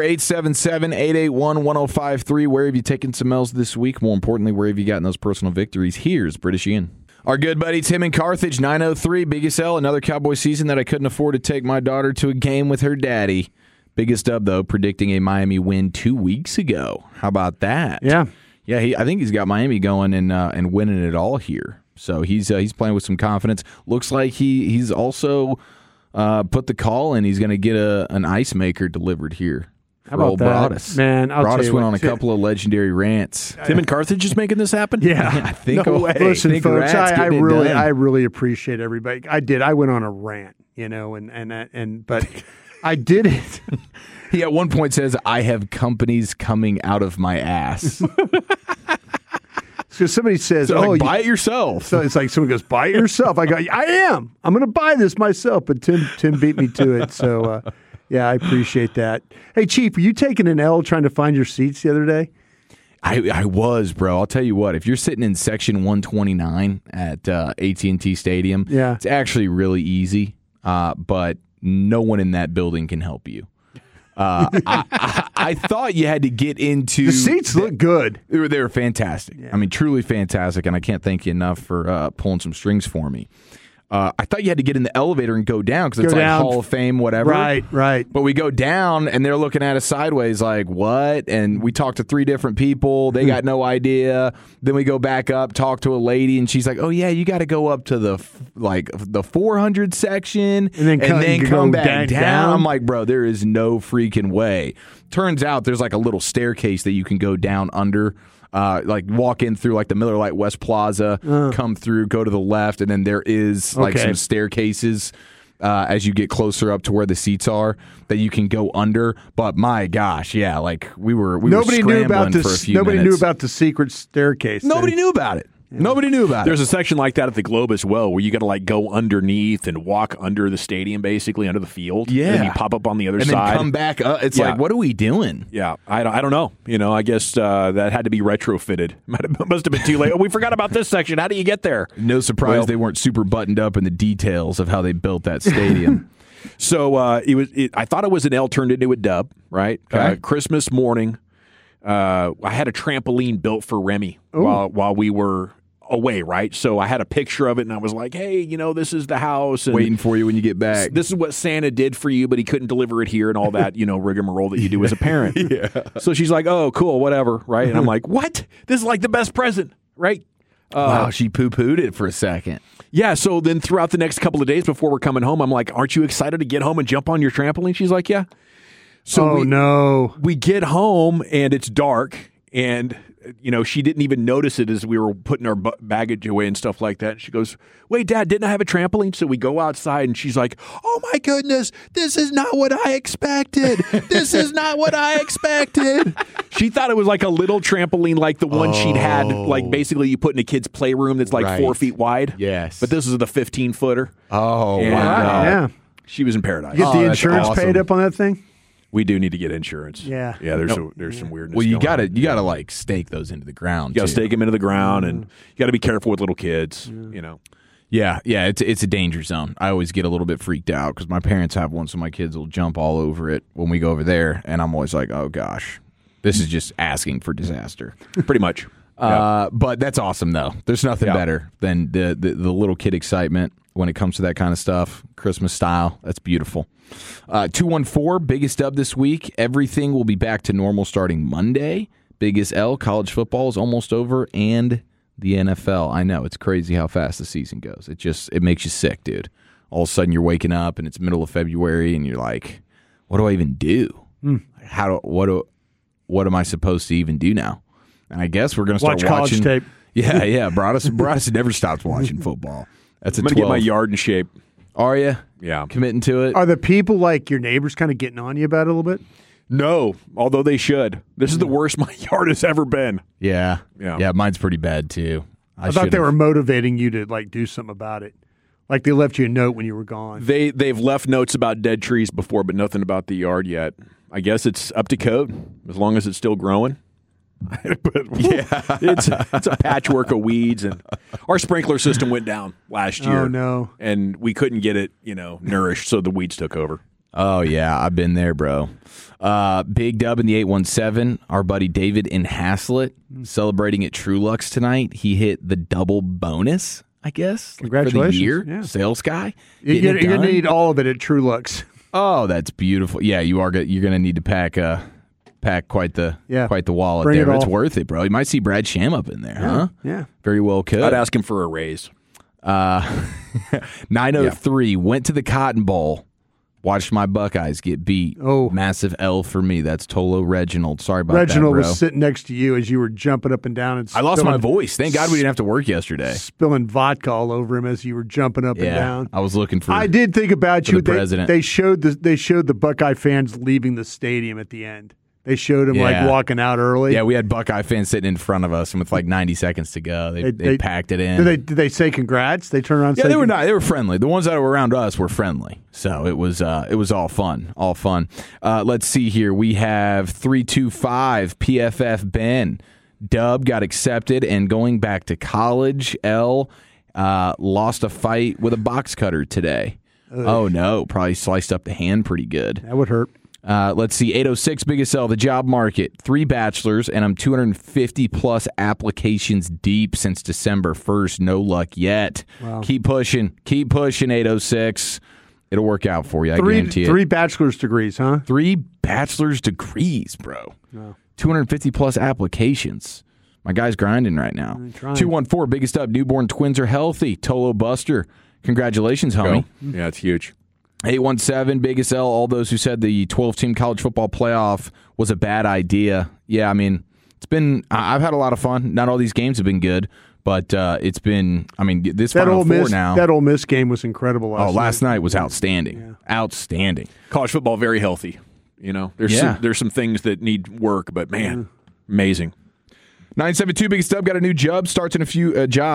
[SPEAKER 4] 877-881-1053. Where have you taken some L's this week? More importantly, where have you gotten those personal victories? Here's British Ian. Our good buddy Tim in Carthage, 903, Biggest L, another Cowboy season that I couldn't afford to take my daughter to a game with her daddy. Biggest dub, though, predicting a Miami win 2 weeks ago. How about that?
[SPEAKER 3] Yeah.
[SPEAKER 4] Yeah, I think he's got Miami going and winning it all here. So he's playing with some confidence. Looks like he's also put the call in. He's going to get an ice maker delivered here.
[SPEAKER 3] How about that?
[SPEAKER 4] Broadus.
[SPEAKER 3] Man,
[SPEAKER 4] Broadus went on a couple of legitimate rants.
[SPEAKER 6] Tim in Carthage is making this happen?
[SPEAKER 3] Yeah.
[SPEAKER 4] I think.
[SPEAKER 3] No way. Listen, folks, I
[SPEAKER 4] really
[SPEAKER 3] really appreciate everybody. I did. I went on a rant, but I did it.
[SPEAKER 4] He at one point says, "I have companies coming out of my ass."
[SPEAKER 3] So somebody says,
[SPEAKER 4] so buy it yourself.
[SPEAKER 3] So it's like someone goes, buy it yourself. I go, I'm going to buy this myself. But Tim beat me to it. So, yeah, I appreciate that. Hey, Chief, were you taking an L trying to find your seats the other day?
[SPEAKER 4] I was, bro. I'll tell you what. If you're sitting in section 129 at AT&T Stadium, it's actually really easy, but no one in that building can help you. I thought you had to get into...
[SPEAKER 3] The seats look good.
[SPEAKER 4] They were fantastic. Yeah. I mean, truly fantastic, and I can't thank you enough for pulling some strings for me. I thought you had to get in the elevator and go down because it's like Hall of Fame, whatever.
[SPEAKER 3] Right.
[SPEAKER 4] But we go down, and they're looking at us sideways like, what? And we talked to 3 different people. They got no idea. Then we go back up, talk to a lady, and she's like, oh, yeah, you got to go up to the 400 section and then come back down. I'm like, bro, there is no freaking way. Turns out there's like a little staircase that you can go down under. Like walk in through like the Miller Lite West Plaza, come through, go to the left, and then there is like some staircases as you get closer up to where the seats are that you can go under. But my gosh, yeah, like we were scrambling for a few
[SPEAKER 3] Nobody
[SPEAKER 4] minutes.
[SPEAKER 3] knew about the secret staircase.
[SPEAKER 4] Nobody knew about it. Yeah. Nobody knew about it.
[SPEAKER 6] There's a section like that at the Globe as well, where you got to like go underneath and walk under the stadium, basically under the field.
[SPEAKER 4] Yeah,
[SPEAKER 6] and then you pop up on the other
[SPEAKER 4] and
[SPEAKER 6] side,
[SPEAKER 4] then come back up. It's like, what are we doing?
[SPEAKER 6] Yeah, I don't know. I guess that had to be retrofitted. Must have been too late. Oh, we forgot about this section. How do you get there?
[SPEAKER 4] No surprise they weren't super buttoned up in the details of how they built that stadium.
[SPEAKER 6] So I thought it was an L turned into a dub. Right,
[SPEAKER 4] okay.
[SPEAKER 6] Christmas morning. I had a trampoline built for Remy while we were away, right? So I had a picture of it, and I was like, hey, this is the house. And
[SPEAKER 4] waiting for you when you get back.
[SPEAKER 6] This is what Santa did for you, but he couldn't deliver it here and all that, rigmarole that you do as a parent.
[SPEAKER 4] Yeah.
[SPEAKER 6] So she's like, oh, cool, whatever, right? And I'm like, what? This is like the best present, right?
[SPEAKER 4] Wow, she poo-pooed it for a second.
[SPEAKER 6] Yeah, so then throughout the next couple of days before we're coming home, I'm like, aren't you excited to get home and jump on your trampoline? She's like, yeah. So we get home and it's dark, and she didn't even notice it as we were putting our baggage away and stuff like that. And she goes, wait, Dad, didn't I have a trampoline? So we go outside, and she's like, oh my goodness, this is not what I expected. This is not what I expected. She thought it was like a little trampoline like the one she'd had, like basically you put in a kid's playroom that's like 4 feet wide.
[SPEAKER 4] Yes.
[SPEAKER 6] But this is the 15-footer.
[SPEAKER 4] Oh,
[SPEAKER 6] and,
[SPEAKER 4] wow.
[SPEAKER 3] Yeah.
[SPEAKER 6] She was in paradise.
[SPEAKER 3] You get the insurance paid up on that thing?
[SPEAKER 6] We do need to get insurance.
[SPEAKER 3] Yeah.
[SPEAKER 6] Yeah, there's some weirdness.
[SPEAKER 4] Well, you
[SPEAKER 6] got
[SPEAKER 4] to like stake those into the ground.
[SPEAKER 6] You got to stake them into the ground, and you got to be careful with little kids.
[SPEAKER 4] Yeah, it's a danger zone. I always get a little bit freaked out because my parents have one, so my kids will jump all over it when we go over there, and I'm always like, oh gosh, this is just asking for disaster.
[SPEAKER 6] Pretty much.
[SPEAKER 4] But that's awesome though. There's nothing better than the little kid excitement when it comes to that kind of stuff. Christmas style. That's beautiful. 214, biggest dub this week. Everything will be back to normal starting Monday. Biggest L, college football is almost over, and the NFL. I know, it's crazy how fast the season goes. It makes you sick, dude. All of a sudden you're waking up and it's middle of February and you're like, what do I even do? What am I supposed to even do now? And I guess we're going to start watching
[SPEAKER 3] college tape.
[SPEAKER 4] Yeah. Broadus never stops watching football. That's
[SPEAKER 6] I'm going to get my yard in shape.
[SPEAKER 4] Are you?
[SPEAKER 6] Yeah.
[SPEAKER 4] Committing to it?
[SPEAKER 3] Are the people like your neighbors kind of getting on you about it a little bit?
[SPEAKER 6] No, although they should. This is the worst my yard has ever been.
[SPEAKER 4] Yeah. Mine's pretty bad too.
[SPEAKER 3] I thought they were motivating you to like do something about it. Like they left you a note when you were gone.
[SPEAKER 6] They've left notes about dead trees before, but nothing about the yard yet. I guess it's up to code as long as it's still growing. But it's a patchwork of weeds, and our sprinkler system went down last year.
[SPEAKER 3] Oh no!
[SPEAKER 6] And we couldn't get it, nourished, so the weeds took over.
[SPEAKER 4] Oh yeah, I've been there, bro. Big dub in the 817. Our buddy David in Haslett celebrating at True Lux tonight. He hit the double bonus. I guess.
[SPEAKER 3] Congratulations.
[SPEAKER 4] For the year.
[SPEAKER 3] Yeah.
[SPEAKER 4] Sales guy.
[SPEAKER 3] You're going to need all of it at True Looks.
[SPEAKER 4] Oh, that's beautiful. Yeah, you're going to need to pack quite the wallet
[SPEAKER 3] Bring
[SPEAKER 4] there.
[SPEAKER 3] it
[SPEAKER 4] It's
[SPEAKER 3] all.
[SPEAKER 4] worth it, bro. You might see Brad Sham up in there, huh?
[SPEAKER 3] Yeah.
[SPEAKER 4] Very well could.
[SPEAKER 2] I'd ask him for a raise.
[SPEAKER 4] 903 went to the Cotton Bowl. Watched my Buckeyes get beat.
[SPEAKER 3] Oh.
[SPEAKER 4] Massive L for me. That's Tolo Reginald. Sorry about
[SPEAKER 3] Reginald
[SPEAKER 4] that, bro.
[SPEAKER 3] was sitting next to you as you were jumping up and down. And
[SPEAKER 4] I lost my voice. Thank God we didn't have to work yesterday.
[SPEAKER 3] Spilling vodka all over him as you were jumping up and down.
[SPEAKER 4] I was looking for.
[SPEAKER 3] I did think about you.
[SPEAKER 4] the president.
[SPEAKER 3] They showed the Buckeye fans leaving the stadium at the end. They showed him like walking out early.
[SPEAKER 4] Yeah, we had Buckeye fans sitting in front of us, and with like 90 seconds to go, they packed it in.
[SPEAKER 3] Did they say congrats? They turned around. And
[SPEAKER 4] Yeah,
[SPEAKER 3] say
[SPEAKER 4] they were not. They were friendly. The ones that were around us were friendly, so it was all fun, all fun. Let's see here. We have 325 PFF Ben Dub got accepted and going back to college. L lost a fight with a box cutter today. Oh no, probably sliced up the hand pretty good.
[SPEAKER 3] That would hurt.
[SPEAKER 4] Let's see, 806 Biggest L, the job market, 3 bachelors, and I'm 250 plus applications deep since December 1st. No luck yet.
[SPEAKER 3] Wow.
[SPEAKER 4] Keep pushing, 806. It'll work out for you, I guarantee it.
[SPEAKER 3] 3 bachelor's degrees, huh?
[SPEAKER 4] 3 bachelor's degrees, bro.
[SPEAKER 3] Wow.
[SPEAKER 4] 250 plus applications. My guy's grinding right now. 214 Biggest Up, newborn twins are healthy. Tolo Buster, congratulations, homie.
[SPEAKER 2] Yeah, it's huge.
[SPEAKER 4] 817 Biggest L, all those who said the 12-team college football playoff was a bad idea. Yeah, I mean, I've had a lot of fun. Not all these games have been good, but it's been, I mean, this Final Four now.
[SPEAKER 3] That Ole Miss game was incredible
[SPEAKER 4] last night was outstanding. Yeah. Outstanding.
[SPEAKER 2] College football, very healthy. You know, there's some things that need work, but man, amazing.
[SPEAKER 4] 972 Biggest Up got a new job. Starts in a few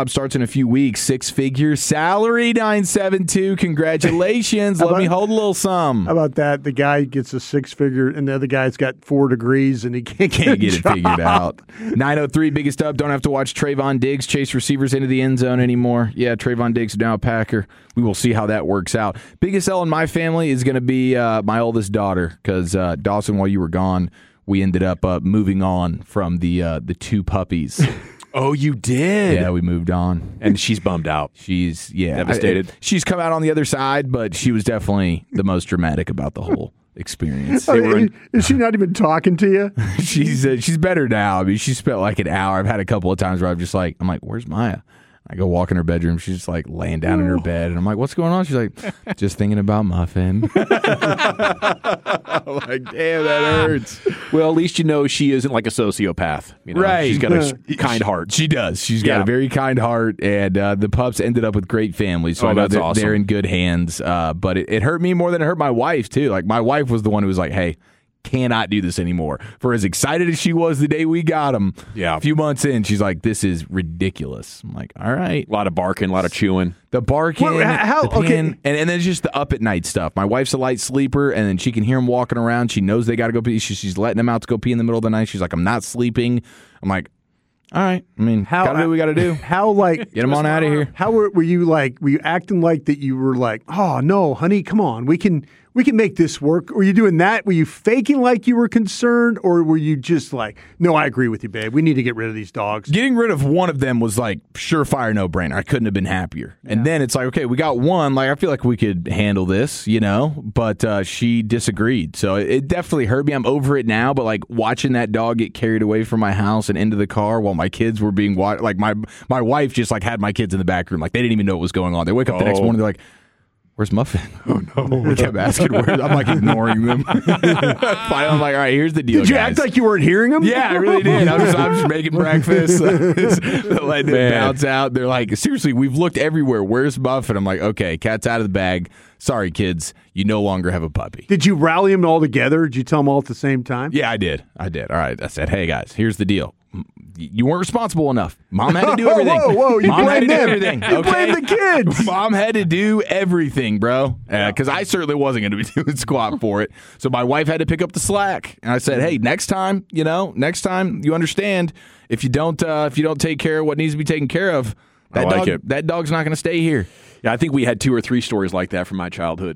[SPEAKER 4] weeks. 6-figure salary. 972. Congratulations. Let me hold a little some.
[SPEAKER 3] How about that? The guy gets a 6-figure, and the other guy's got 4 degrees, and he can't get
[SPEAKER 4] it figured out. 903 Biggest Up. Don't have to watch Trayvon Diggs chase receivers into the end zone anymore. Yeah, Trayvon Diggs is now a Packer. We will see how that works out. Biggest L in my family is going to be my oldest daughter, because Dawson, while you were gone, we ended up moving on from the 2 puppies.
[SPEAKER 2] Oh, you did?
[SPEAKER 4] Yeah, we moved on.
[SPEAKER 2] And she's bummed out.
[SPEAKER 4] She's
[SPEAKER 2] devastated.
[SPEAKER 4] She's come out on the other side, but she was definitely the most dramatic about the whole experience.
[SPEAKER 3] Is she not even talking to you?
[SPEAKER 4] She's better now. I mean, she spent like an hour. I've had a couple of times where I'm like, where's Maya? I go walk in her bedroom. She's just like laying down in her bed. And I'm like, what's going on? She's like, just thinking about Muffin. I'm like, damn, that hurts.
[SPEAKER 2] Well, at least you know she isn't like a sociopath. You know?
[SPEAKER 4] Right.
[SPEAKER 2] She's got a kind heart.
[SPEAKER 4] She does. She's got a very kind heart. And the pups ended up with great families. So I know
[SPEAKER 2] that's awesome.
[SPEAKER 4] They're in good hands. But it hurt me more than it hurt my wife, too. Like, my wife was the one who was like, hey, cannot do this anymore. For as excited as she was the day we got him, a few months in, she's like, this is ridiculous. I'm like, all right.
[SPEAKER 2] A lot of barking, a lot of chewing.
[SPEAKER 4] The barking, and then just the up at night stuff. My wife's a light sleeper, and then she can hear him walking around. She knows they got to go pee. She's letting them out to go pee in the middle of the night. She's like, I'm not sleeping. I'm like, all right. I mean, gotta do what we got to do.
[SPEAKER 3] How
[SPEAKER 4] get them on out of here.
[SPEAKER 3] How were you like? Were you acting like that? You were like, oh no, honey, come on, we can make this work. Were you doing that? Were you faking like you were concerned, or were you just like, no, I agree with you, babe. We need to get rid of these dogs.
[SPEAKER 4] Getting rid of one of them was like surefire no brainer. I couldn't have been happier. Yeah. And then it's like, okay, we got one. Like, I feel like we could handle this, you know. But she disagreed, so it definitely hurt me. I'm over it now. But like watching that dog get carried away from my house and into the car while my kids were being watched. Like my wife just like had my kids in the back room. Like they didn't even know what was going on. They wake up the next morning. They're like, where's Muffin? Oh, no. We kept asking where. I'm like ignoring them. Finally, I'm like, all right, here's the deal,
[SPEAKER 3] Did you
[SPEAKER 4] guys.
[SPEAKER 3] act like you weren't hearing them?
[SPEAKER 4] Yeah, I really did. I'm just making breakfast, letting it bounce out. They're like, seriously, we've looked everywhere. Where's Muffin? I'm like, okay, cat's out of the bag. Sorry, kids, you no longer have a puppy.
[SPEAKER 3] Did you rally them all together? Did you tell them all at the same time?
[SPEAKER 4] Yeah, I did. All right, I said, hey, guys, here's the deal. You weren't responsible enough. Mom had to do everything.
[SPEAKER 3] Whoa, you
[SPEAKER 4] Mom
[SPEAKER 3] blame
[SPEAKER 4] had to
[SPEAKER 3] them.
[SPEAKER 4] do everything.
[SPEAKER 3] You blame the kids.
[SPEAKER 4] Mom had to do everything, bro. Because I certainly wasn't going to be doing squat for it. So my wife had to pick up the slack. And I said, hey, next time you understand, if you don't take care of what needs to be taken care of, that dog's not going to stay here.
[SPEAKER 2] Yeah, I think we had 2 or 3 stories like that from my childhood.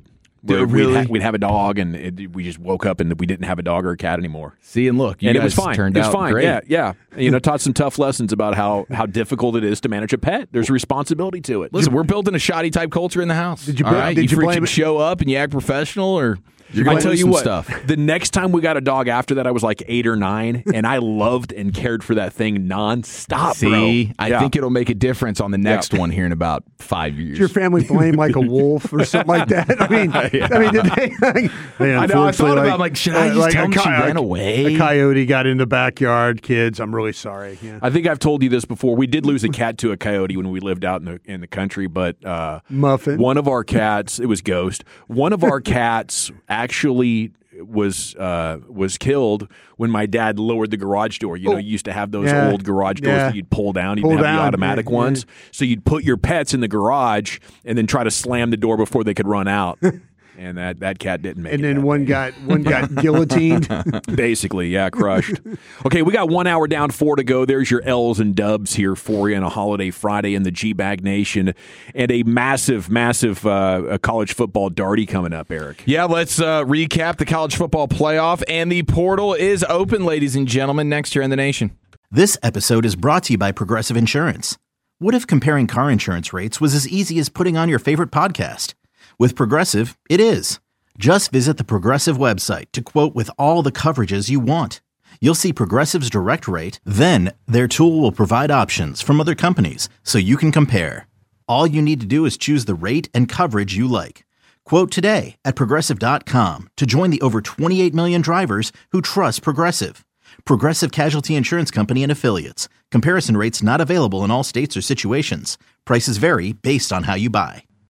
[SPEAKER 2] We'd have a dog, and we just woke up and we didn't have a dog or a cat anymore.
[SPEAKER 4] See, and look,
[SPEAKER 2] and it was fine.
[SPEAKER 4] Turned
[SPEAKER 2] it was
[SPEAKER 4] out
[SPEAKER 2] fine.
[SPEAKER 4] Great.
[SPEAKER 2] Yeah. Taught some tough lessons about how difficult it is to manage a pet. There's responsibility to it.
[SPEAKER 4] Listen, we're building a shoddy type culture in the house.
[SPEAKER 3] Did you?
[SPEAKER 4] All right?
[SPEAKER 3] Did you
[SPEAKER 4] freaking show up and you act professional, or you're going to
[SPEAKER 2] tell you
[SPEAKER 4] some
[SPEAKER 2] what,
[SPEAKER 4] stuff?
[SPEAKER 2] The next time we got a dog after that, I was like 8 or 9, and I loved and cared for that thing nonstop.
[SPEAKER 4] See,
[SPEAKER 2] bro.
[SPEAKER 4] I think it'll make a difference on the next one here in about 5 years.
[SPEAKER 3] Did your family blame like a wolf or something like that? I mean, did they?
[SPEAKER 4] I know. I thought about like, should I just tell them she ran away?
[SPEAKER 3] A coyote got in the backyard. Kids, I'm really sorry. Yeah.
[SPEAKER 2] I think I've told you this before. We did lose a cat to a coyote when we lived out in the country, but
[SPEAKER 3] Muffin.
[SPEAKER 2] One of our cats, it was Ghost. One of our cats actually was killed when my dad lowered the garage door. You used to have those old garage doors that you'd pull down. You didn't have the automatic ones. So you'd put your pets in the garage and then try to slam the door before they could run out. And that cat didn't make it.
[SPEAKER 3] And then one got guillotined.
[SPEAKER 2] Basically, yeah, crushed. Okay, we got 1 hour down, 4 to go. There's your L's and dubs here for you on a holiday Friday in the G-Bag Nation. And a massive college football darty coming up, Eric.
[SPEAKER 4] Yeah, let's recap the college football playoff. And the portal is open, ladies and gentlemen, next year in the nation.
[SPEAKER 1] This episode is brought to you by Progressive Insurance. What if comparing car insurance rates was as easy as putting on your favorite podcast? With Progressive, it is. Just visit the Progressive website to quote with all the coverages you want. You'll see Progressive's direct rate, then their tool will provide options from other companies so you can compare. All you need to do is choose the rate and coverage you like. Quote today at Progressive.com to join the over 28 million drivers who trust Progressive. Progressive Casualty Insurance Company and Affiliates. Comparison rates not available in all states or situations. Prices vary based on how you buy.